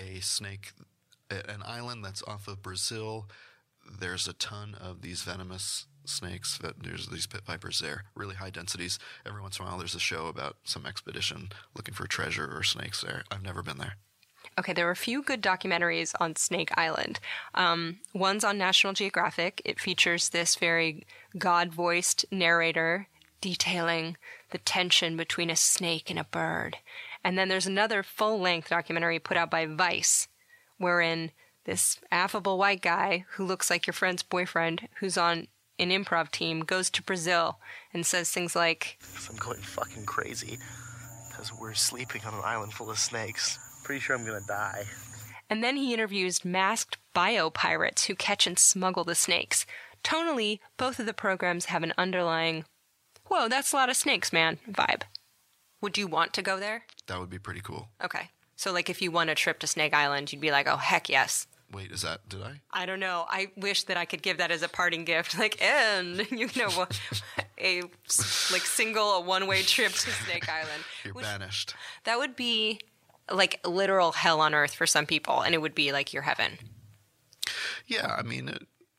an island that's off of Brazil. There's a ton of these venomous snakes. There's these pit vipers there, really high densities. Every once in a while there's a show about some expedition looking for treasure or snakes there. I've never been there. Okay, there are a few good documentaries on Snake Island. One's on National Geographic. It features this very God-voiced narrator detailing the tension between a snake and a bird. And then there's another full-length documentary put out by Vice, wherein this affable white guy who looks like your friend's boyfriend, who's on an improv team, goes to Brazil and says things like, I'm going fucking crazy because we're sleeping on an island full of snakes. Pretty sure I'm gonna die. And then he interviews masked biopirates who catch and smuggle the snakes. Tonally, both of the programs have an underlying, whoa, that's a lot of snakes, man, vibe. Would you want to go there? That would be pretty cool. Okay. So like if you won a trip to Snake Island, you'd be like, oh, heck yes. Wait, did I? I don't know. I wish that I could give that as a parting gift. Like, and, a single, one-way trip to Snake Island. You're banished. That would be like literal hell on earth for some people, and it would be like your heaven. Yeah, I mean,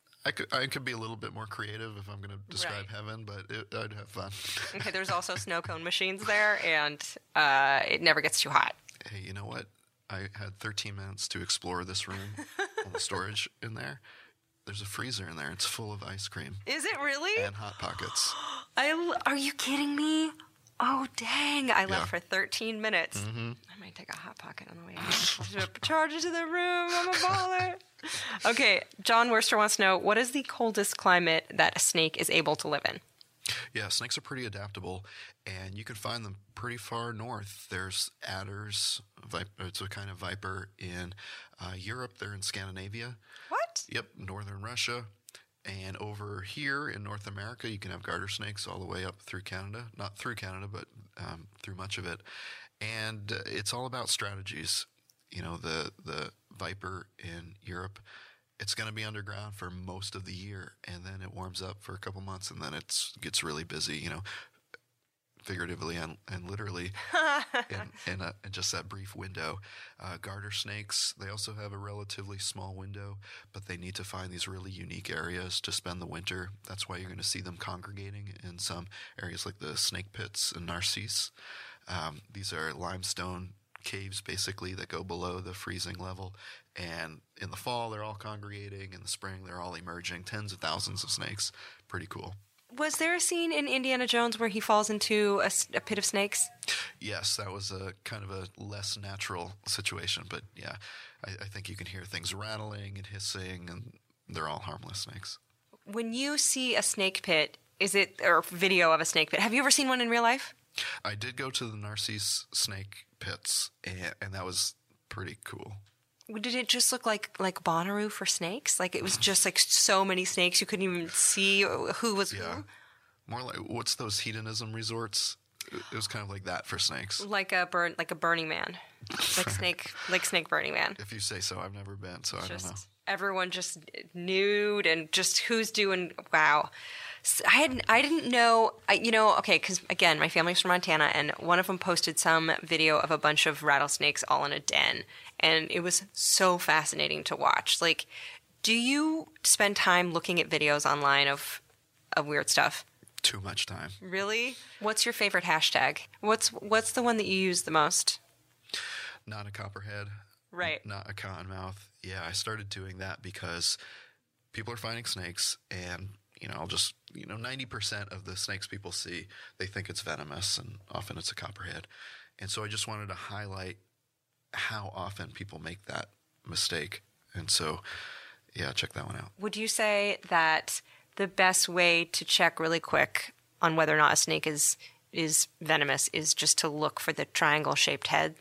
I could be a little bit more creative if I'm going to describe heaven, but I'd have fun. Okay, there's also snow cone machines there, and it never gets too hot. Hey, you know what? I had 13 minutes to explore this room, all the storage in there. There's a freezer in there. It's full of ice cream. Is it really? And Hot Pockets. Are you kidding me? Oh, dang. I left for 13 minutes. Mm-hmm. I might take a Hot Pocket on the way out. Charge it to the room. I'm a baller. Okay, John Worster wants to know, what is the coldest climate that a snake is able to live in? Yeah, snakes are pretty adaptable, and you can find them pretty far north. There's adders, it's a kind of viper in Europe. They're in Scandinavia. What? Yep, northern Russia. And over here in North America, you can have garter snakes all the way up through Canada. Not through Canada, but through much of it. And it's all about strategies. You know, the viper in Europe, it's going to be underground for most of the year, and then it warms up for a couple months, and then it gets really busy, you know, figuratively and literally in just that brief window. Garter snakes, they also have a relatively small window, but they need to find these really unique areas to spend the winter. That's why you're going to see them congregating in some areas like the snake pits in Narcisse. These are limestone caves basically that go below the freezing level, and in the fall they're all congregating, in the spring they're all emerging, tens of thousands of snakes. Pretty cool. Was there a scene in Indiana Jones where he falls into a pit of snakes? Yes, that was a kind of a less natural situation, but yeah, I think you can hear things rattling and hissing, and they're all harmless snakes. When you see a snake pit, or video of a snake pit, have you ever seen one in real life? I did go to the Narcisse snake pits, and that was pretty cool. Did it just look like Bonnaroo for snakes? Like it was just like so many snakes you couldn't even see who was who? More like, what's those hedonism resorts? It was kind of like that for snakes. Like a Burning Man. like Snake Burning Man. If you say so. I've never been, so I don't know. Everyone just nude and just who's doing, wow. I didn't know, okay, because again, my family's from Montana, and one of them posted some video of a bunch of rattlesnakes all in a den, and it was so fascinating to watch. Like, do you spend time looking at videos online of weird stuff? Too much time. Really? What's your favorite hashtag? What's the one that you use the most? Not a copperhead. Right. Not a cottonmouth. Yeah, I started doing that because people are finding snakes, and 90% of the snakes people see, they think it's venomous, and often it's a copperhead. And so I just wanted to highlight how often people make that mistake. And so, yeah, check that one out. Would you say that the best way to check really quick on whether or not a snake is venomous is just to look for the triangle-shaped head?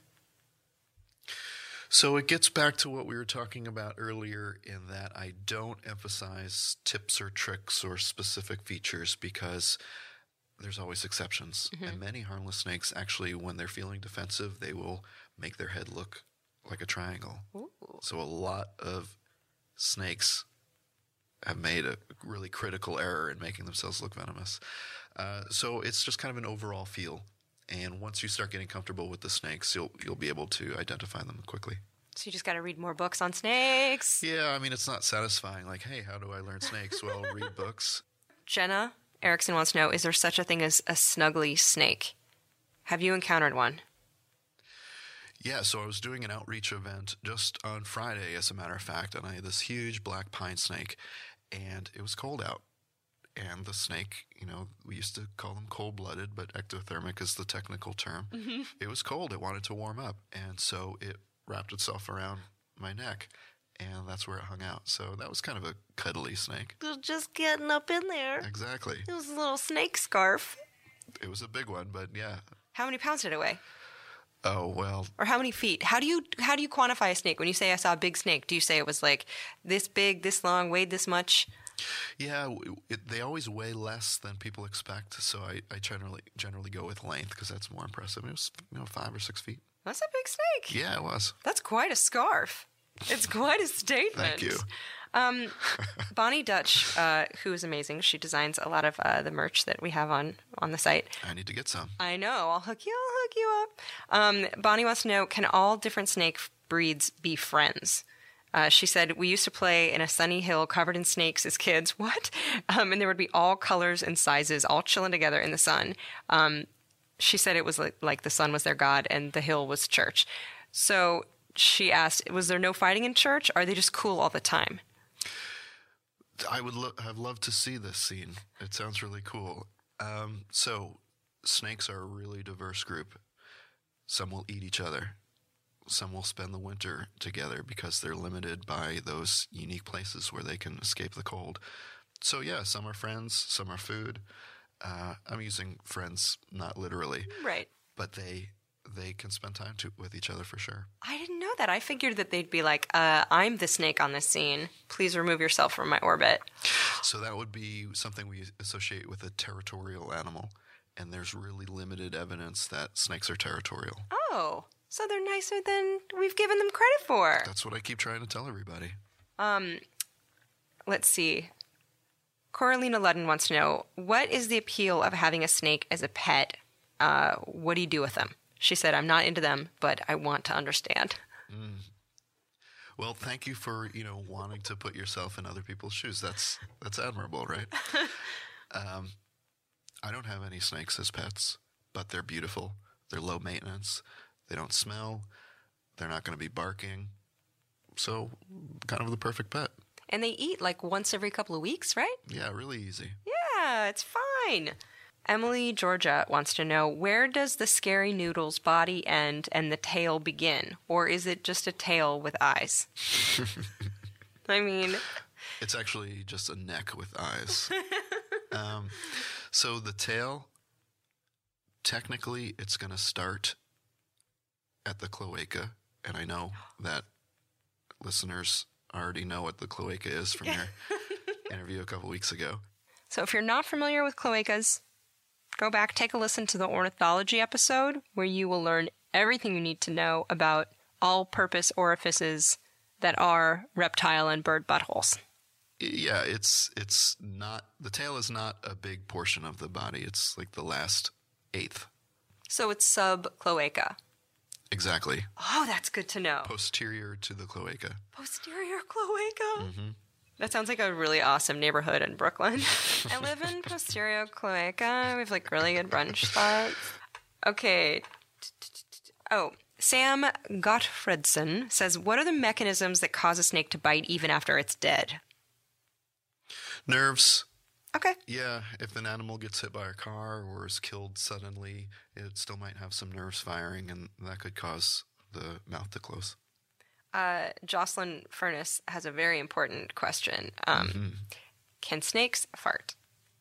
So it gets back to what we were talking about earlier, in that I don't emphasize tips or tricks or specific features because there's always exceptions. Mm-hmm. And many harmless snakes, actually, when they're feeling defensive, they will make their head look like a triangle. Ooh. So a lot of snakes have made a really critical error in making themselves look venomous. So it's just kind of an overall feel. And once you start getting comfortable with the snakes, you'll be able to identify them quickly. So you just got to read more books on snakes. Yeah, I mean, it's not satisfying. Like, hey, how do I learn snakes? Well, read books. Jenna Erickson wants to know, is there such a thing as a snuggly snake? Have you encountered one? Yeah, so I was doing an outreach event just on Friday, as a matter of fact, and I had this huge black pine snake, and it was cold out. And the snake, we used to call them cold-blooded, but ectothermic is the technical term. Mm-hmm. It was cold. It wanted to warm up. And so it wrapped itself around my neck, and that's where it hung out. So that was kind of a cuddly snake. It was just getting up in there. Exactly. It was a little snake scarf. It was a big one, but yeah. How many pounds did it weigh? Oh, well. Or how many feet? How do you quantify a snake? When you say I saw a big snake, do you say it was like this big, this long, weighed this much? Yeah, they always weigh less than people expect, so I generally go with length because that's more impressive. It was 5 or 6 feet. That's a big snake. Yeah, it was. That's quite a scarf. It's quite a statement. Thank you. Bonnie Dutch, who is amazing, she designs a lot of the merch that we have on the site. I need to get some. I know. I'll hook you look you up. Bonnie wants to know, can all different snake breeds be friends? She said, we used to play in a sunny hill covered in snakes as kids. What? And there would be all colors and sizes all chilling together in the sun. She said it was like the sun was their god and the hill was church. So she asked, was there no fighting in church? Or are they just cool all the time? I would have loved to see this scene. It sounds really cool. So snakes are a really diverse group. Some will eat each other. Some will spend the winter together because they're limited by those unique places where they can escape the cold. So yeah, some are friends, some are food. I'm using friends not literally. Right. But they can spend time with each other for sure. I didn't know that. I figured that they'd be like, I'm the snake on this scene. Please remove yourself from my orbit. So that would be something we associate with a territorial animal. And there's really limited evidence that snakes are territorial. Oh. So they're nicer than we've given them credit for. That's what I keep trying to tell everybody. Let's see. Coralina Ludden wants to know, what is the appeal of having a snake as a pet? What do you do with them? She said, I'm not into them, but I want to understand. Well, thank you for, wanting to put yourself in other people's shoes. That's admirable, right? I don't have any snakes as pets, but they're beautiful. They're low maintenance. They don't smell. They're not going to be barking. So, kind of the perfect pet. And they eat like once every couple of weeks, right? Yeah, really easy. Yeah, it's fine. Emily Georgia wants to know, where does the scary noodle's body end and the tail begin? Or is it just a tail with eyes? I mean... It's actually just a neck with eyes. So the tail, technically, it's going to start at the cloaca, and I know that listeners already know what the cloaca is from your interview a couple weeks ago. So if you're not familiar with cloacas, go back, take a listen to the ornithology episode, where you will learn everything you need to know about all-purpose orifices that are reptile and bird buttholes. Yeah, it's not, the tail is not a big portion of the body. It's like the last eighth. So it's sub-cloaca. Exactly. Oh, that's good to know. Posterior to the cloaca. Posterior cloaca. Mm-hmm. That sounds like a really awesome neighborhood in Brooklyn. I live in Posterior Cloaca. We have like really good brunch spots. Okay. Oh, Sam Gottfredson says, what are the mechanisms that cause a snake to bite even after it's dead? Nerves. Okay. Yeah, if an animal gets hit by a car or is killed suddenly, it still might have some nerves firing, and that could cause the mouth to close. Jocelyn Furness has a very important question. Can snakes fart?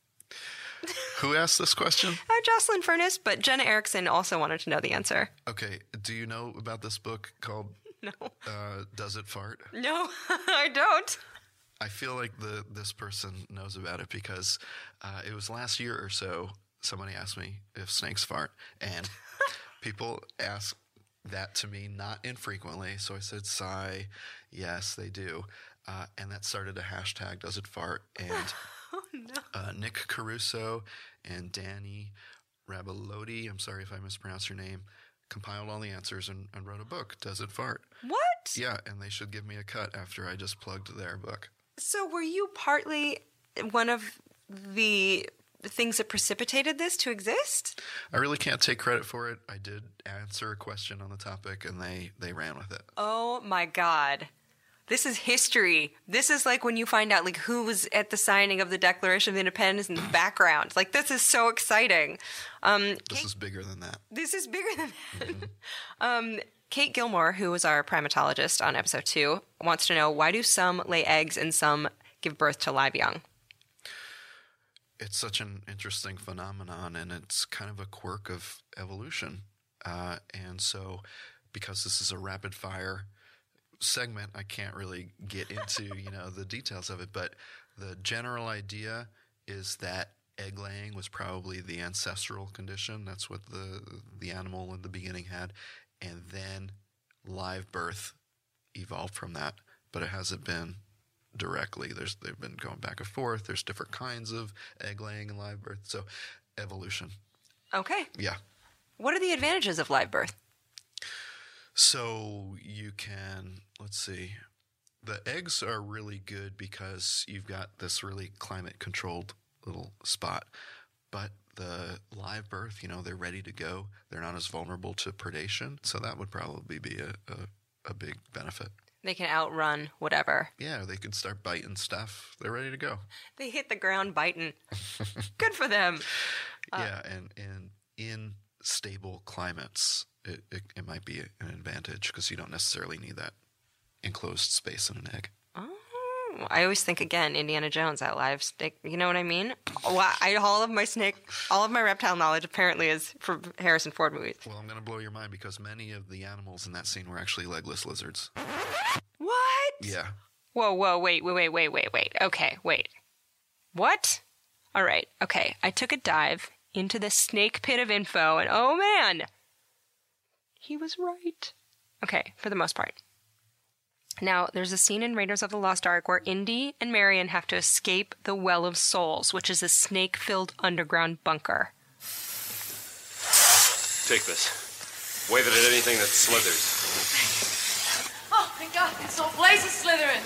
Who asked this question? Jocelyn Furness, but Jenna Erickson also wanted to know the answer. Okay, do you know about this book called No. Does It Fart? No, I don't. I feel like this person knows about it because it was last year or so, somebody asked me if snakes fart, and people ask that to me not infrequently, so I said, sigh, yes, they do. And that started a hashtag, Does It Fart? And Oh, no. Nick Caruso and Danny Rabilotti, I'm sorry if I mispronounced your name, compiled all the answers and wrote a book, Does It Fart? What? Yeah, and they should give me a cut after I just plugged their book. So were you partly one of the things that precipitated this to exist? I really can't take credit for it. I did answer a question on the topic, and they ran with it. Oh, my God. This is history. This is like when you find out like who was at the signing of the Declaration of Independence in the background. Like, this is so exciting. This is bigger than that. This is bigger than that. Mm-hmm. Kate Gilmore, who was our primatologist on episode 2, wants to know, why do some lay eggs and some give birth to live young? It's such an interesting phenomenon, and it's kind of a quirk of evolution. And so, because this is a rapid-fire segment, I can't really get into, the details of it, but the general idea is that egg laying was probably the ancestral condition. That's what the animal in the beginning had. And then live birth evolved from that, but it hasn't been directly. They've been going back and forth. There's different kinds of egg laying and live birth. So evolution. Okay. Yeah. What are the advantages of live birth? So you can, let's see, the eggs are really good because you've got this really climate-controlled little spot. But the live birth, they're ready to go. They're not as vulnerable to predation. So that would probably be a big benefit. They can outrun whatever. Yeah, they can start biting stuff. They're ready to go. They hit the ground biting. Good for them. Yeah, and in stable climates, it might be an advantage because you don't necessarily need that enclosed space in an egg. Oh, I always think, again, Indiana Jones, that live snake. You know what I mean? All of my reptile knowledge apparently is from Harrison Ford movies. Well, I'm going to blow your mind because many of the animals in that scene were actually legless lizards. What? Yeah. Whoa, wait. Okay, wait. What? All right, okay. I took a dive into the snake pit of info, and oh man, he was right. Okay, for the most part. Now, there's a scene in Raiders of the Lost Ark where Indy and Marion have to escape the Well of Souls, which is a snake-filled underground bunker. Take this. Wave it at anything that slithers. Oh, my God, it's all blazes slithering.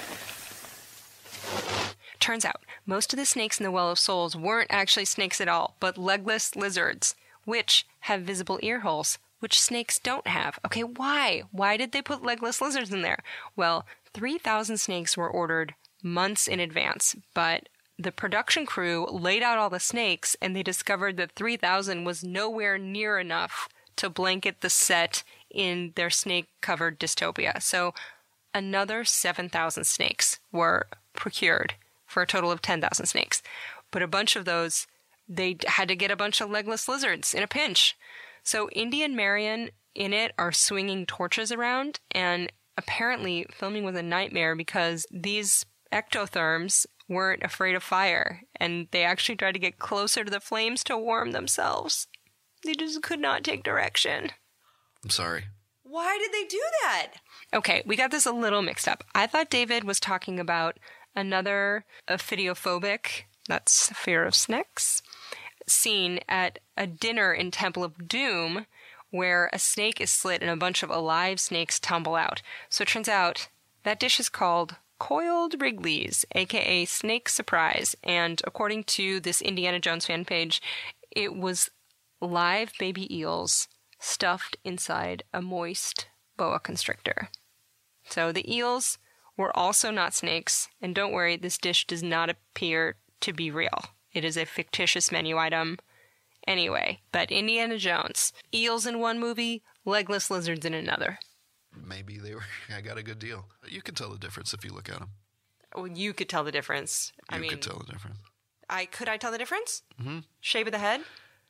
Turns out, most of the snakes in the Well of Souls weren't actually snakes at all, but legless lizards, which have visible ear holes, which snakes don't have. Okay, why? Why did they put legless lizards in there? Well, 3,000 snakes were ordered months in advance, but the production crew laid out all the snakes, and they discovered that 3,000 was nowhere near enough to blanket the set in their snake-covered dystopia. So another 7,000 snakes were procured for a total of 10,000 snakes. But a bunch of those, they had to get a bunch of legless lizards in a pinch. So Indy and Marion in it are swinging torches around, and apparently filming was a nightmare because these ectotherms weren't afraid of fire, and they actually tried to get closer to the flames to warm themselves. They just could not take direction. I'm sorry. Why did they do that? Okay, we got this a little mixed up. I thought David was talking about another ophidiophobic, that's fear of snakes, scene at a dinner in Temple of Doom where a snake is slit and a bunch of alive snakes tumble out. So it turns out that dish is called Coiled Wrigley's, aka Snake Surprise, and according to this Indiana Jones fan page, it was live baby eels stuffed inside a moist boa constrictor. So the eels were also not snakes, and don't worry, this dish does not appear to be real. It is a fictitious menu item. Anyway, but Indiana Jones, eels in one movie, legless lizards in another. Maybe I got a good deal. You can tell the difference if you look at them. Well, you could tell the difference. You could tell the difference. Could I tell the difference? Mm-hmm. Shape of the head?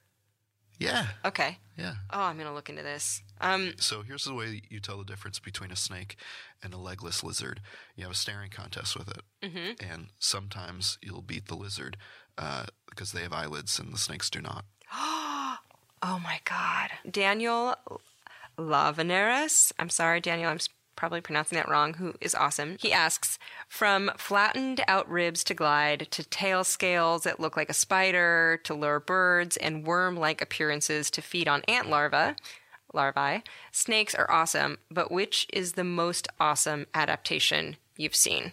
Yeah. Okay. Yeah. Oh, I'm going to look into this. So here's the way you tell the difference between a snake and a legless lizard. You have a staring contest with it. Mm-hmm. And sometimes you'll beat the lizard because they have eyelids and the snakes do not. Oh, my God. Daniel Lavaneris. I'm sorry, Daniel, I'm probably pronouncing that wrong, who is awesome. He asks, from flattened out ribs to glide, to tail scales that look like a spider, to lure birds, and worm-like appearances to feed on ant larvae, snakes are awesome, but which is the most awesome adaptation you've seen?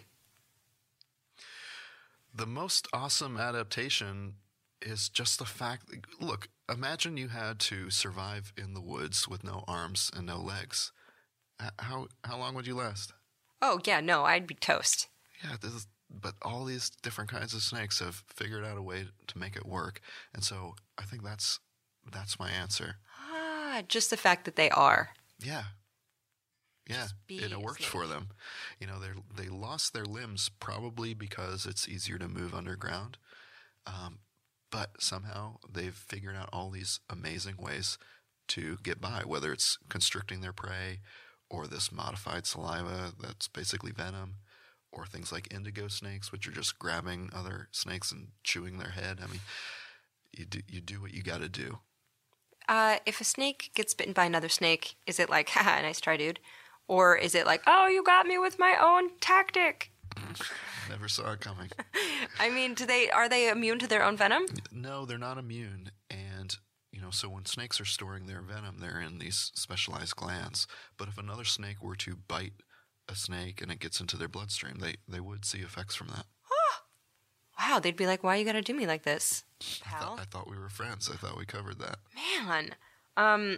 The most awesome adaptation is just the fact that, look, imagine you had to survive in the woods with no arms and no legs. How long would you last? Oh, yeah, no, I'd be toast. Yeah, but all these different kinds of snakes have figured out a way to make it work. And so I think that's my answer. Just the fact that they are. Yeah. Yeah, and it worked for them. You know, they lost their limbs probably because it's easier to move underground. But somehow they've figured out all these amazing ways to get by, whether it's constricting their prey or this modified saliva that's basically venom, or things like indigo snakes, which are just grabbing other snakes and chewing their head. I mean, you do what you got to do. If a snake gets bitten by another snake, is it like, haha, nice try, dude? Or is it like, oh, you got me with my own tactic? Never saw it coming. I mean, are they immune to their own venom? No, they're not immune. And, so when snakes are storing their venom, they're in these specialized glands. But if another snake were to bite a snake and it gets into their bloodstream, they would see effects from that. Wow, they'd be like, why you gotta do me like this, pal? I thought we were friends. I thought we covered that. Man.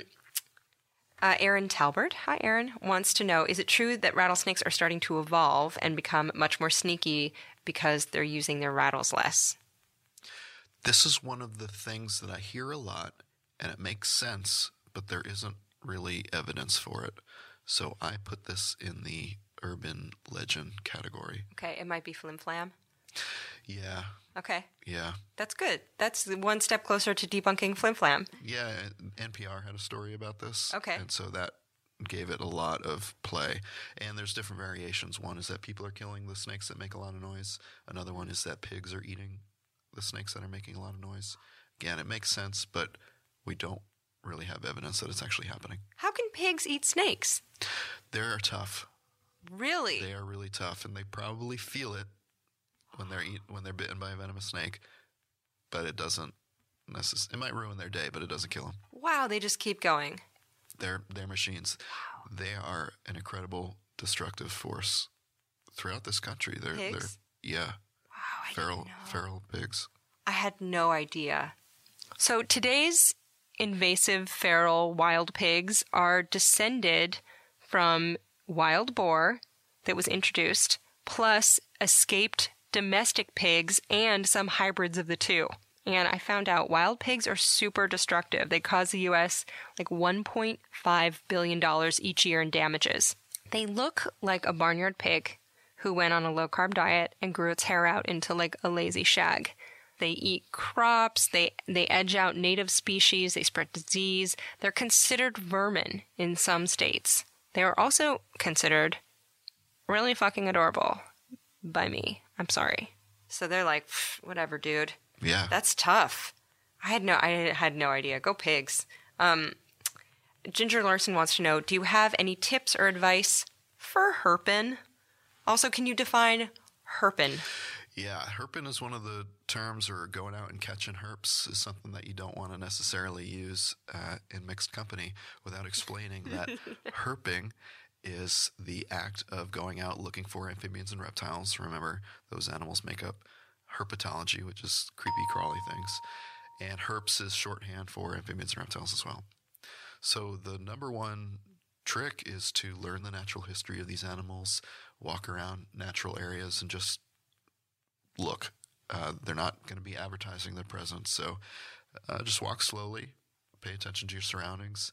Aaron Talbert, hi Aaron, wants to know, is it true that rattlesnakes are starting to evolve and become much more sneaky because they're using their rattles less? This is one of the things that I hear a lot, and it makes sense, but there isn't really evidence for it. So I put this in the urban legend category. Okay, it might be flim-flam. Yeah. Okay. Yeah. That's good. That's one step closer to debunking flim-flam. Yeah, NPR had a story about this. Okay. And so that gave it a lot of play. And there's different variations. One is that people are killing the snakes that make a lot of noise. Another one is that pigs are eating the snakes that are making a lot of noise. Again, it makes sense, but we don't really have evidence that it's actually happening. How can pigs eat snakes? They're tough. Really? They are really tough, and they probably feel it when they're bitten by a venomous snake, but it doesn't it might ruin their day, but it doesn't kill them. Wow, they just keep going. They're machines. Wow. They are an incredible destructive force throughout this country. Pigs? Yeah. Wow, I didn't know. Feral pigs. I had no idea. So today's invasive feral wild pigs are descended from wild boar that was introduced, plus escaped domestic pigs and some hybrids of the two. And I found out wild pigs are super destructive. They cause the U.S. like $1.5 billion each year in damages. They look like a barnyard pig who went on a low-carb diet and grew its hair out into like a lazy shag. They eat crops, they edge out native species, they spread disease. They're considered vermin in some states. They are also considered really fucking adorable by me. I'm sorry. So they're like, whatever, dude. Yeah. That's tough. I had no idea. Go pigs. Ginger Larson wants to know, do you have any tips or advice for herping? Also, can you define herping? Yeah, herping is one of the terms, or going out and catching herps is something that you don't want to necessarily use in mixed company without explaining that herping is the act of going out looking for amphibians and reptiles. Remember, those animals make up herpetology, which is creepy, crawly things. And herps is shorthand for amphibians and reptiles as well. So the number one trick is to learn the natural history of these animals, walk around natural areas, and just look. They're not going to be advertising their presence, so just walk slowly, pay attention to your surroundings,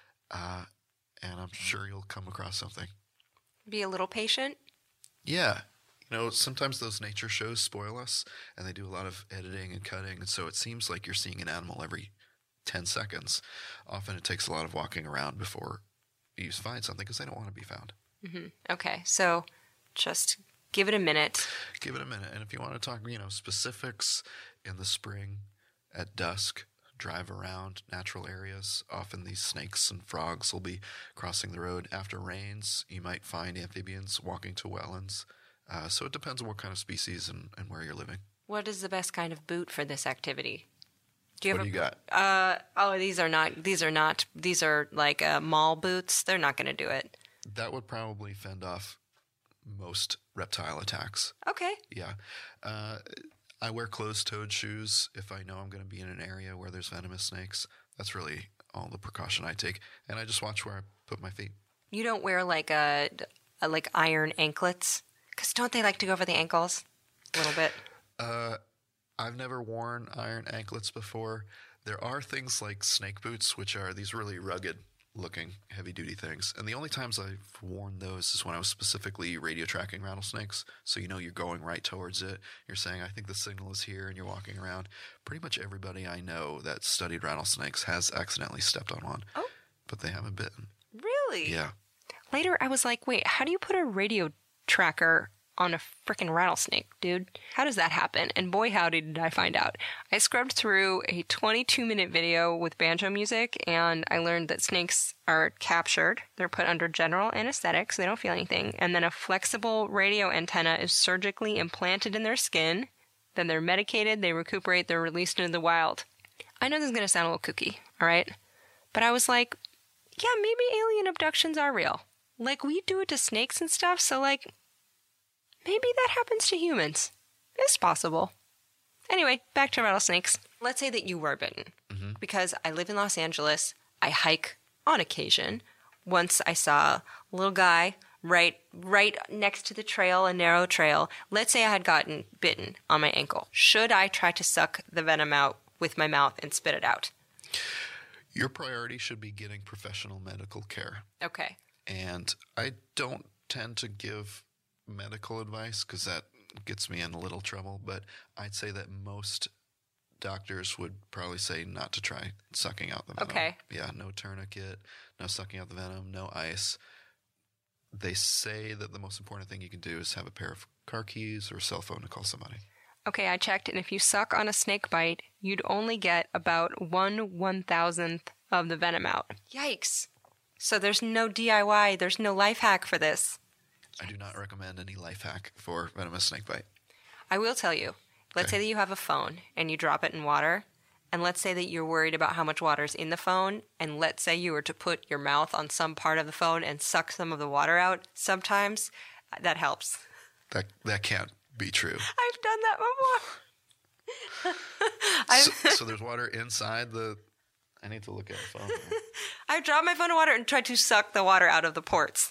and I'm sure you'll come across something. Be a little patient? Yeah. You know, sometimes those nature shows spoil us, and they do a lot of editing and cutting, and so it seems like you're seeing an animal every 10 seconds. Often it takes a lot of walking around before you find something, because they don't want to be found. Mm-hmm. Okay, so just give it a minute. Give it a minute. And if you want to talk, specifics in the spring at dusk, drive around natural areas. Often these snakes and frogs will be crossing the road. After rains, you might find amphibians walking to wetlands. So it depends on what kind of species and where you're living. What is the best kind of boot for this activity? What do you got? These are like mall boots. They're not going to do it. That would probably fend off most reptile attacks. Okay. Yeah. I wear closed-toed shoes if I know I'm going to be in an area where there's venomous snakes. That's really all the precaution I take. And I just watch where I put my feet. You don't wear like iron anklets? Because don't they like to go over the ankles a little bit? I've never worn iron anklets before. There are things like snake boots, which are these really rugged-looking, heavy-duty things. And the only times I've worn those is when I was specifically radio tracking rattlesnakes. So you're going right towards it. You're saying, I think the signal is here, and you're walking around. Pretty much everybody I know that studied rattlesnakes has accidentally stepped on one. Oh. But they haven't bitten. Really? Yeah. Later, I was like, wait, how do you put a radio tracker on a freaking rattlesnake, dude? How does that happen? And boy, howdy did I find out. I scrubbed through a 22-minute video with banjo music, and I learned that snakes are captured. They're put under general anesthetic, so they don't feel anything. And then a flexible radio antenna is surgically implanted in their skin. Then they're medicated, they recuperate, they're released into the wild. I know this is going to sound a little kooky, all right? But I was like, yeah, maybe alien abductions are real. Like, we do it to snakes and stuff, so, like, maybe that happens to humans. It's possible. Anyway, back to rattlesnakes. Let's say that you were bitten. Because I live in Los Angeles, I hike on occasion. Once I saw a little guy right next to the trail, a narrow trail. Let's say I had gotten bitten on my ankle. Should I try to suck the venom out with my mouth and spit it out? Your priority should be getting professional medical care. Okay. And I don't tend to give medical advice because that gets me in a little trouble, but I'd say that most doctors would probably say not to try sucking out the venom. Okay. Yeah, no tourniquet, no sucking out the venom, no ice. They say that the most important thing you can do is have a pair of car keys or a cell phone to call somebody. Okay, I checked, and if you suck on a snake bite, you'd only get about 1/1000th of the venom out. Yikes. So there's no DIY, there's no life hack for this. I do not recommend any life hack for venomous snake bite. I will tell you. Let's say that you have a phone and you drop it in water, and let's say that you're worried about how much water's in the phone, and let's say you were to put your mouth on some part of the phone and suck some of the water out. Sometimes that helps. That can't be true. I've done that before. So there's water inside the... I need to look at the phone. I've dropped my phone in water and tried to suck the water out of the ports.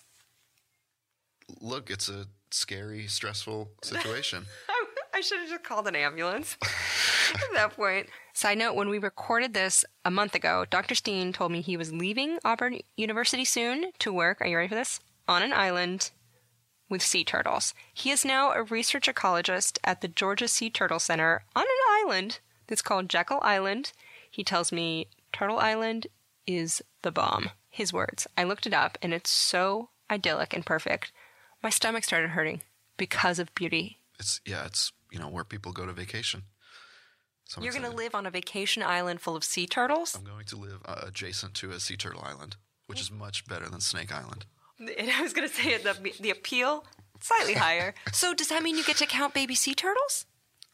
Look, it's a scary, stressful situation. I should have just called an ambulance at that point. Side note, when we recorded this a month ago, Dr. Steen told me he was leaving Auburn University soon to work, are you ready for this? On an island with sea turtles. He is now a research ecologist at the Georgia Sea Turtle Center on an island that's called Jekyll Island. He tells me Turtle Island is the bomb. His words. I looked it up, and it's so idyllic and perfect. My stomach started hurting because of beauty. It's where people go to vacation. So You're going to live on a vacation island full of sea turtles? I'm going to live adjacent to a sea turtle island, which is much better than Snake Island. And I was going to say the appeal, slightly higher. So does that mean you get to count baby sea turtles?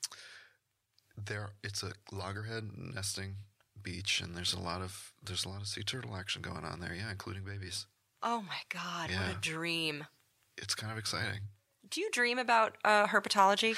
It's a loggerhead nesting beach, and there's a lot of sea turtle action going on there, yeah, including babies. Oh my God, Yeah. what a dream. It's kind of exciting. Do you dream about herpetology?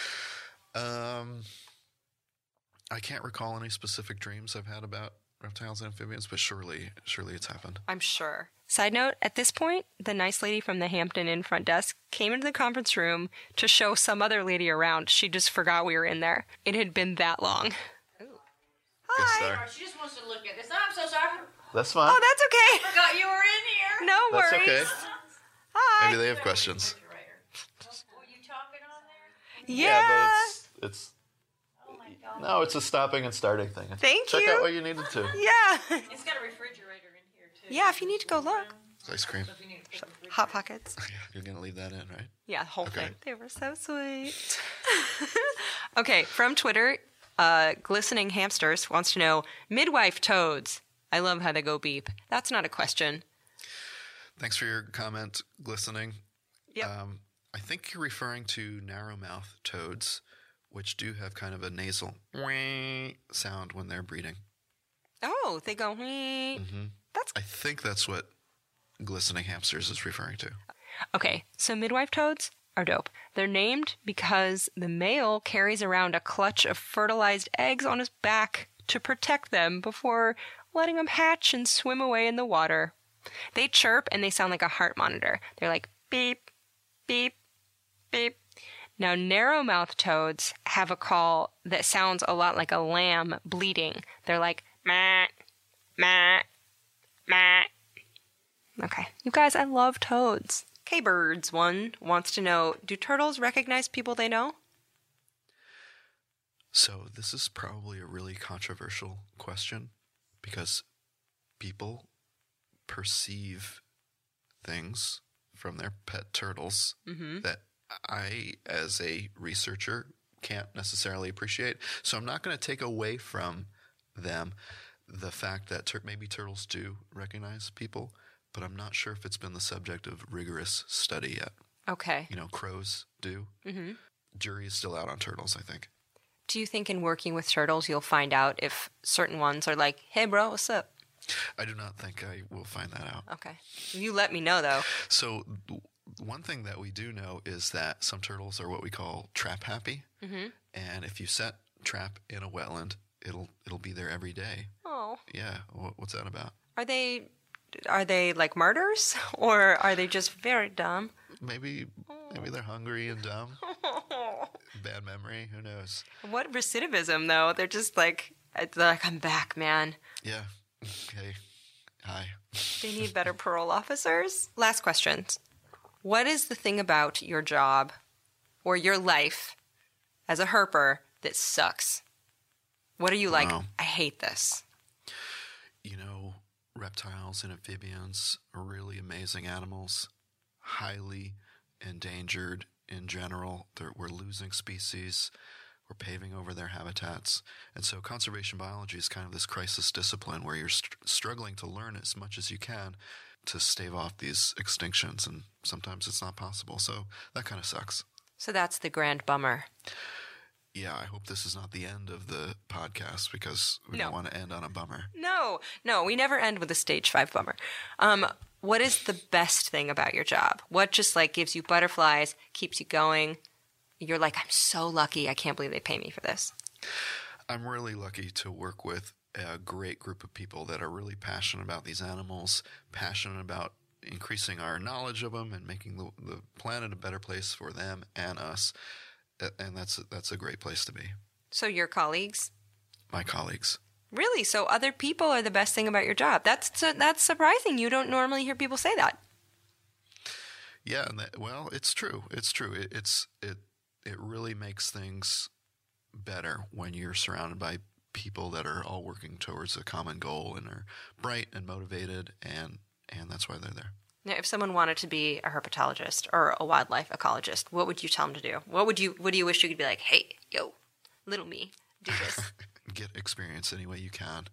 I can't recall any specific dreams I've had about reptiles and amphibians, but surely it's happened. I'm sure. Side note, at this point, the nice lady from the Hampton Inn front desk came into the conference room to show some other lady around. She just forgot we were in there. It had been that long. Hi. She just wants to look at this. I'm so sorry. That's fine. Oh, that's okay. I forgot you were in here. No That's worries. okay. Hi. Maybe they have questions. Were you talking on there? Yeah. But it's no, it's a stopping and starting thing. Thank Check you. out what you needed to. Yeah. It's got a refrigerator in here, too. Yeah, if you need to go look. Ice cream. Hot Pockets. You're going to leave that in, right? Yeah, the whole Okay. thing. They were so sweet. Okay, from Twitter, Glistening Hamsters wants to know, midwife toads. I love how they go beep. That's not a question. Thanks for your comment, Glistening. Yep. I think you're referring to narrowmouth toads, which do have kind of a nasal sound when they're breeding. Oh, they go, I think that's what Glistening Hamsters is referring to. Okay, so midwife toads are dope. They're named because the male carries around a clutch of fertilized eggs on his back to protect them before letting them hatch and swim away in the water. They chirp and they sound like a heart monitor. They're like beep, beep, beep. Now, narrowmouth toads have a call that sounds a lot like a lamb bleating. They're like, meh, meh, meh. Okay, you guys, I love toads. K-Birds one wants to know, do turtles recognize people they know? So this is probably a really controversial question because people perceive things from their pet turtles that I, as a researcher, can't necessarily appreciate. So I'm not going to take away from them the fact that maybe turtles do recognize people, but I'm not sure if it's been the subject of rigorous study yet. Okay. Crows do. Jury is still out on turtles, I think. Do you think in working with turtles you'll find out if certain ones are like, hey, bro, what's up? I do not think I will find that out. Okay. You let me know, though. So one thing that we do know is that some turtles are what we call trap happy. Mm-hmm. And if you set trap in a wetland, it'll be there every day. Oh. Yeah. What's that about? Are they like martyrs, or are they just very dumb? Maybe they're hungry and dumb. Bad memory. Who knows? What recidivism, though? They're just like, I'm back, man. Yeah. Hey. Hi. They need better parole officers. Last question. What is the thing about your job or your life as a herper that sucks? What are you like, I hate this? You know, reptiles and amphibians are really amazing animals, highly endangered in general. We're losing species. We're paving over their habitats. And so conservation biology is kind of this crisis discipline where you're struggling to learn as much as you can to stave off these extinctions. And sometimes it's not possible. So that kind of sucks. So that's the grand bummer. Yeah, I hope this is not the end of the podcast because we don't want to end on a bummer. No, we never end with a stage 5 bummer. What is the best thing about your job? What just like gives you butterflies, keeps you going? You're like, I'm so lucky. I can't believe they pay me for this. I'm really lucky to work with a great group of people that are really passionate about these animals, passionate about increasing our knowledge of them and making the planet a better place for them and us. And that's a great place to be. So your colleagues? My colleagues. Really? So other people are the best thing about your job? That's surprising. You don't normally hear people say that. Yeah, well, it's true. It's true. It really makes things better when you're surrounded by people that are all working towards a common goal and are bright and motivated, and that's why they're there. Now, if someone wanted to be a herpetologist or a wildlife ecologist, what would you tell them to do? What do you wish you could be like, hey, yo, little me, do this? Get experience any way you can.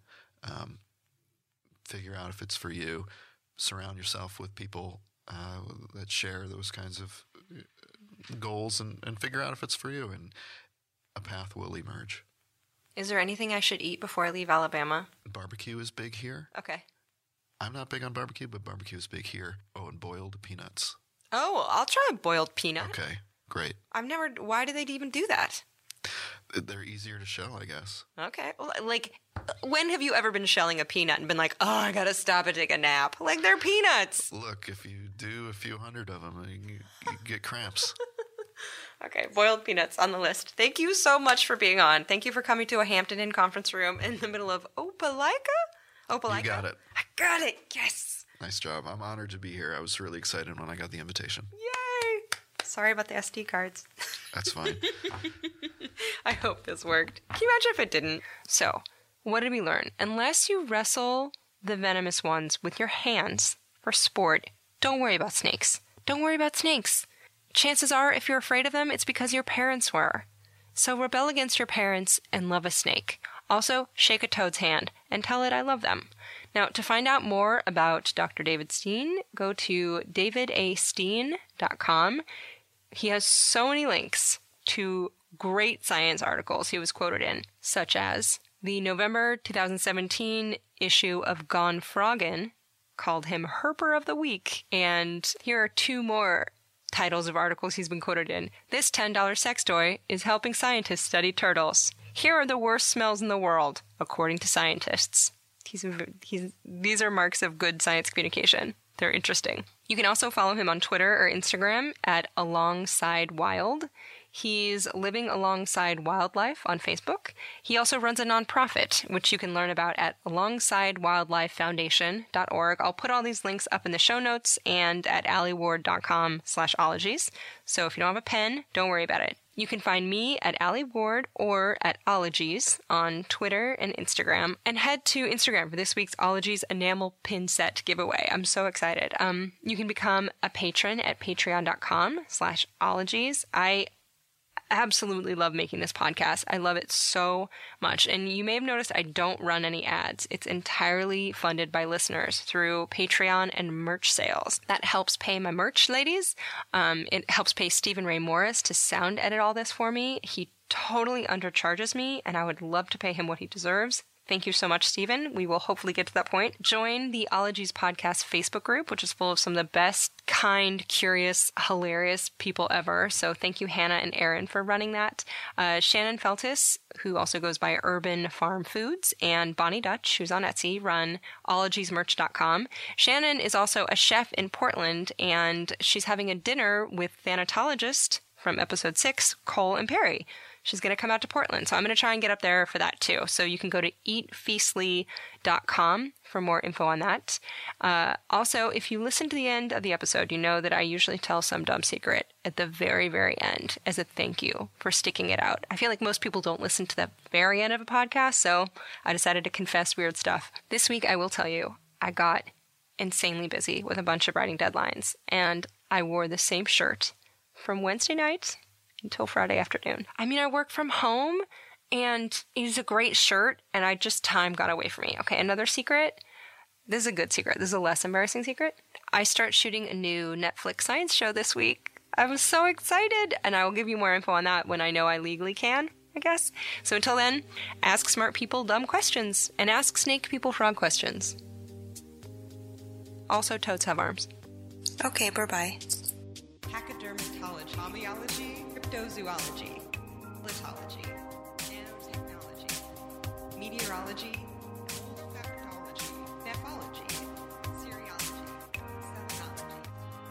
Figure out if it's for you. Surround yourself with people that share those kinds of goals and figure out if it's for you, and a path will emerge. Is there anything I should eat before I leave Alabama? Barbecue is big here. Okay. I'm not big on barbecue, but barbecue is big here. Oh, and boiled peanuts. Oh, I'll try a boiled peanut. Okay, great. Why do they even do that? They're easier to shell, I guess. Okay. Well, like, when have you ever been shelling a peanut and been like, oh, I gotta stop and take a nap? Like, they're peanuts. Look, if you do a few hundred of them, you get cramps. Okay, boiled peanuts on the list. Thank you so much for being on. Thank you for coming to a Hampton Inn conference room in the middle of Opelika? Opelika? You got it. I got it. Yes. Nice job. I'm honored to be here. I was really excited when I got the invitation. Yay. Sorry about the SD cards. That's fine. I hope this worked. Can you imagine if it didn't? So, what did we learn? Unless you wrestle the venomous ones with your hands for sport, don't worry about snakes. Don't worry about snakes. Chances are, if you're afraid of them, it's because your parents were. So rebel against your parents and love a snake. Also, shake a toad's hand and tell it I love them. Now, to find out more about Dr. David Steen, go to davidasteen.com. He has so many links to great science articles he was quoted in, such as the November 2017 issue of Gone Froggin' called him Herper of the Week. And here are 2 more titles of articles he's been quoted in. This $10 sex toy is helping scientists study turtles. Here are the worst smells in the world, according to scientists. These are marks of good science communication. They're interesting. You can also follow him on Twitter or Instagram at AlongsideWild. He's Living Alongside Wildlife on Facebook. He also runs a nonprofit, which you can learn about at alongsidewildlifefoundation.org. I'll put all these links up in the show notes and at allieward.com/ologies. So if you don't have a pen, don't worry about it. You can find me at Allie Ward or at Ologies on Twitter and Instagram. And head to Instagram for this week's Ologies enamel pin set giveaway. I'm so excited. You can become a patron at patreon.com/ologies. I absolutely love making this podcast. I love it so much. And you may have noticed I don't run any ads. It's entirely funded by listeners through Patreon and merch sales. That helps pay my merch, ladies. It helps pay Stephen Ray Morris to sound edit all this for me. He totally undercharges me, and I would love to pay him what he deserves. Thank you so much, Stephen. We will hopefully get to that point. Join the Ologies Podcast Facebook group, which is full of some of the best, kind, curious, hilarious people ever. So thank you, Hannah and Aaron, for running that. Shannon Feltis, who also goes by Urban Farm Foods, and Bonnie Dutch, who's on Etsy, run ologiesmerch.com. Shannon is also a chef in Portland, and she's having a dinner with thanatologist from episode 6, Cole and Perry. She's going to come out to Portland, so I'm going to try and get up there for that too. So you can go to eatfeastly.com for more info on that. Also, if you listen to the end of the episode, you know that I usually tell some dumb secret at the very, very end as a thank you for sticking it out. I feel like most people don't listen to the very end of a podcast, so I decided to confess weird stuff. This week, I will tell you, I got insanely busy with a bunch of writing deadlines, and I wore the same shirt from Wednesday night until Friday afternoon. I mean, I work from home, and it's a great shirt, and time got away from me. Okay, another secret. This is a good secret. This is a less embarrassing secret. I start shooting a new Netflix science show this week. I'm so excited, and I will give you more info on that when I know I legally can, I guess. So until then, ask smart people dumb questions, and ask snake people frog questions. Also, toads have arms. Okay, bye-bye. Pachydermatology, homeology, cryptozoology, litology, nanotechnology, meteorology, olfactology, nephology, serology, semenology.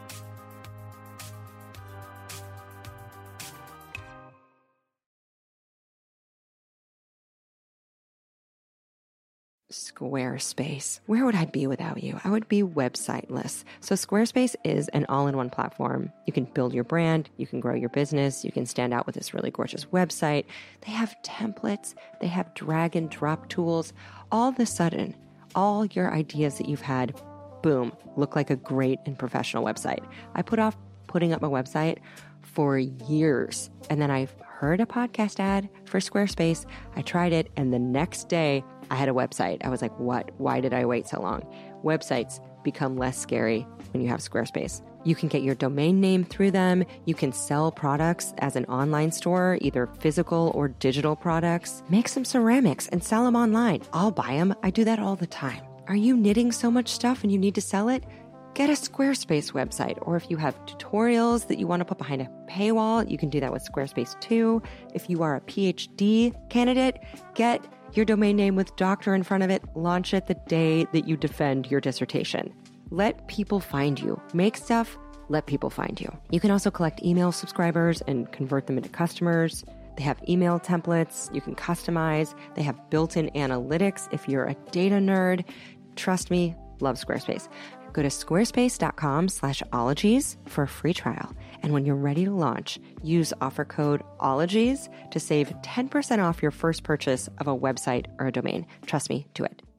Squarespace. Where would I be without you? I would be websiteless. So Squarespace is an all-in-one platform. You can build your brand, you can grow your business, you can stand out with this really gorgeous website. They have templates, they have drag and drop tools. All of a sudden, all your ideas that you've had, boom, look like a great and professional website. I put off putting up my website for years, and then I heard a podcast ad for Squarespace. I tried it, and the next day I had a website. I was like, what? Why did I wait so long? Websites become less scary when you have Squarespace. You can get your domain name through them. You can sell products as an online store, either physical or digital products. Make some ceramics and sell them online. I'll buy them. I do that all the time. Are you knitting so much stuff and you need to sell it? Get a Squarespace website, or if you have tutorials that you want to put behind a paywall, you can do that with Squarespace too. If you are a PhD candidate, get your domain name with doctor in front of it. Launch it the day that you defend your dissertation. Let people find you. Make stuff, let people find you. You can also collect email subscribers and convert them into customers. They have email templates you can customize. They have built-in analytics if you're a data nerd. Trust me, love Squarespace. Go to squarespace.com/ologies for a free trial. And when you're ready to launch, use offer code ologies to save 10% off your first purchase of a website or a domain. Trust me, do it.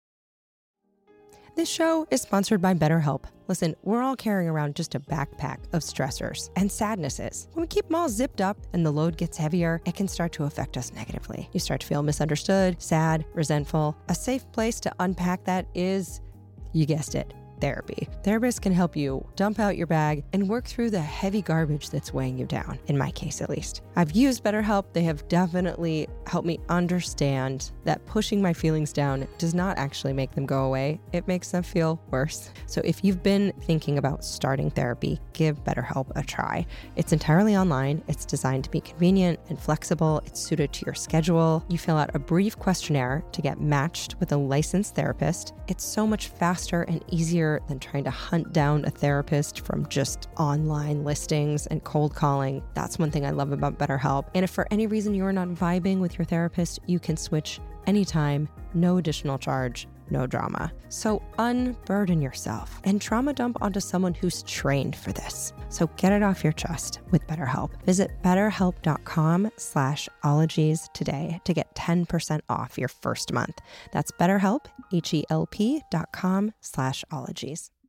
This show is sponsored by BetterHelp. Listen, we're all carrying around just a backpack of stressors and sadnesses. When we keep them all zipped up and the load gets heavier, it can start to affect us negatively. You start to feel misunderstood, sad, resentful. A safe place to unpack that is, you guessed it, therapy. Therapists can help you dump out your bag and work through the heavy garbage that's weighing you down, in my case at least. I've used BetterHelp. They have definitely helped me understand that pushing my feelings down does not actually make them go away. It makes them feel worse. So if you've been thinking about starting therapy, give BetterHelp a try. It's entirely online. It's designed to be convenient and flexible. It's suited to your schedule. You fill out a brief questionnaire to get matched with a licensed therapist. It's so much faster and easier than trying to hunt down a therapist from just online listings and cold calling. That's one thing I love about BetterHelp. And if for any reason you're not vibing with your therapist, you can switch anytime, no additional charge, no drama. So unburden yourself and trauma dump onto someone who's trained for this. So get it off your chest with BetterHelp. Visit betterhelp.com/ologies today to get 10% off your first month. That's BetterHelp, HELP.com/ologies.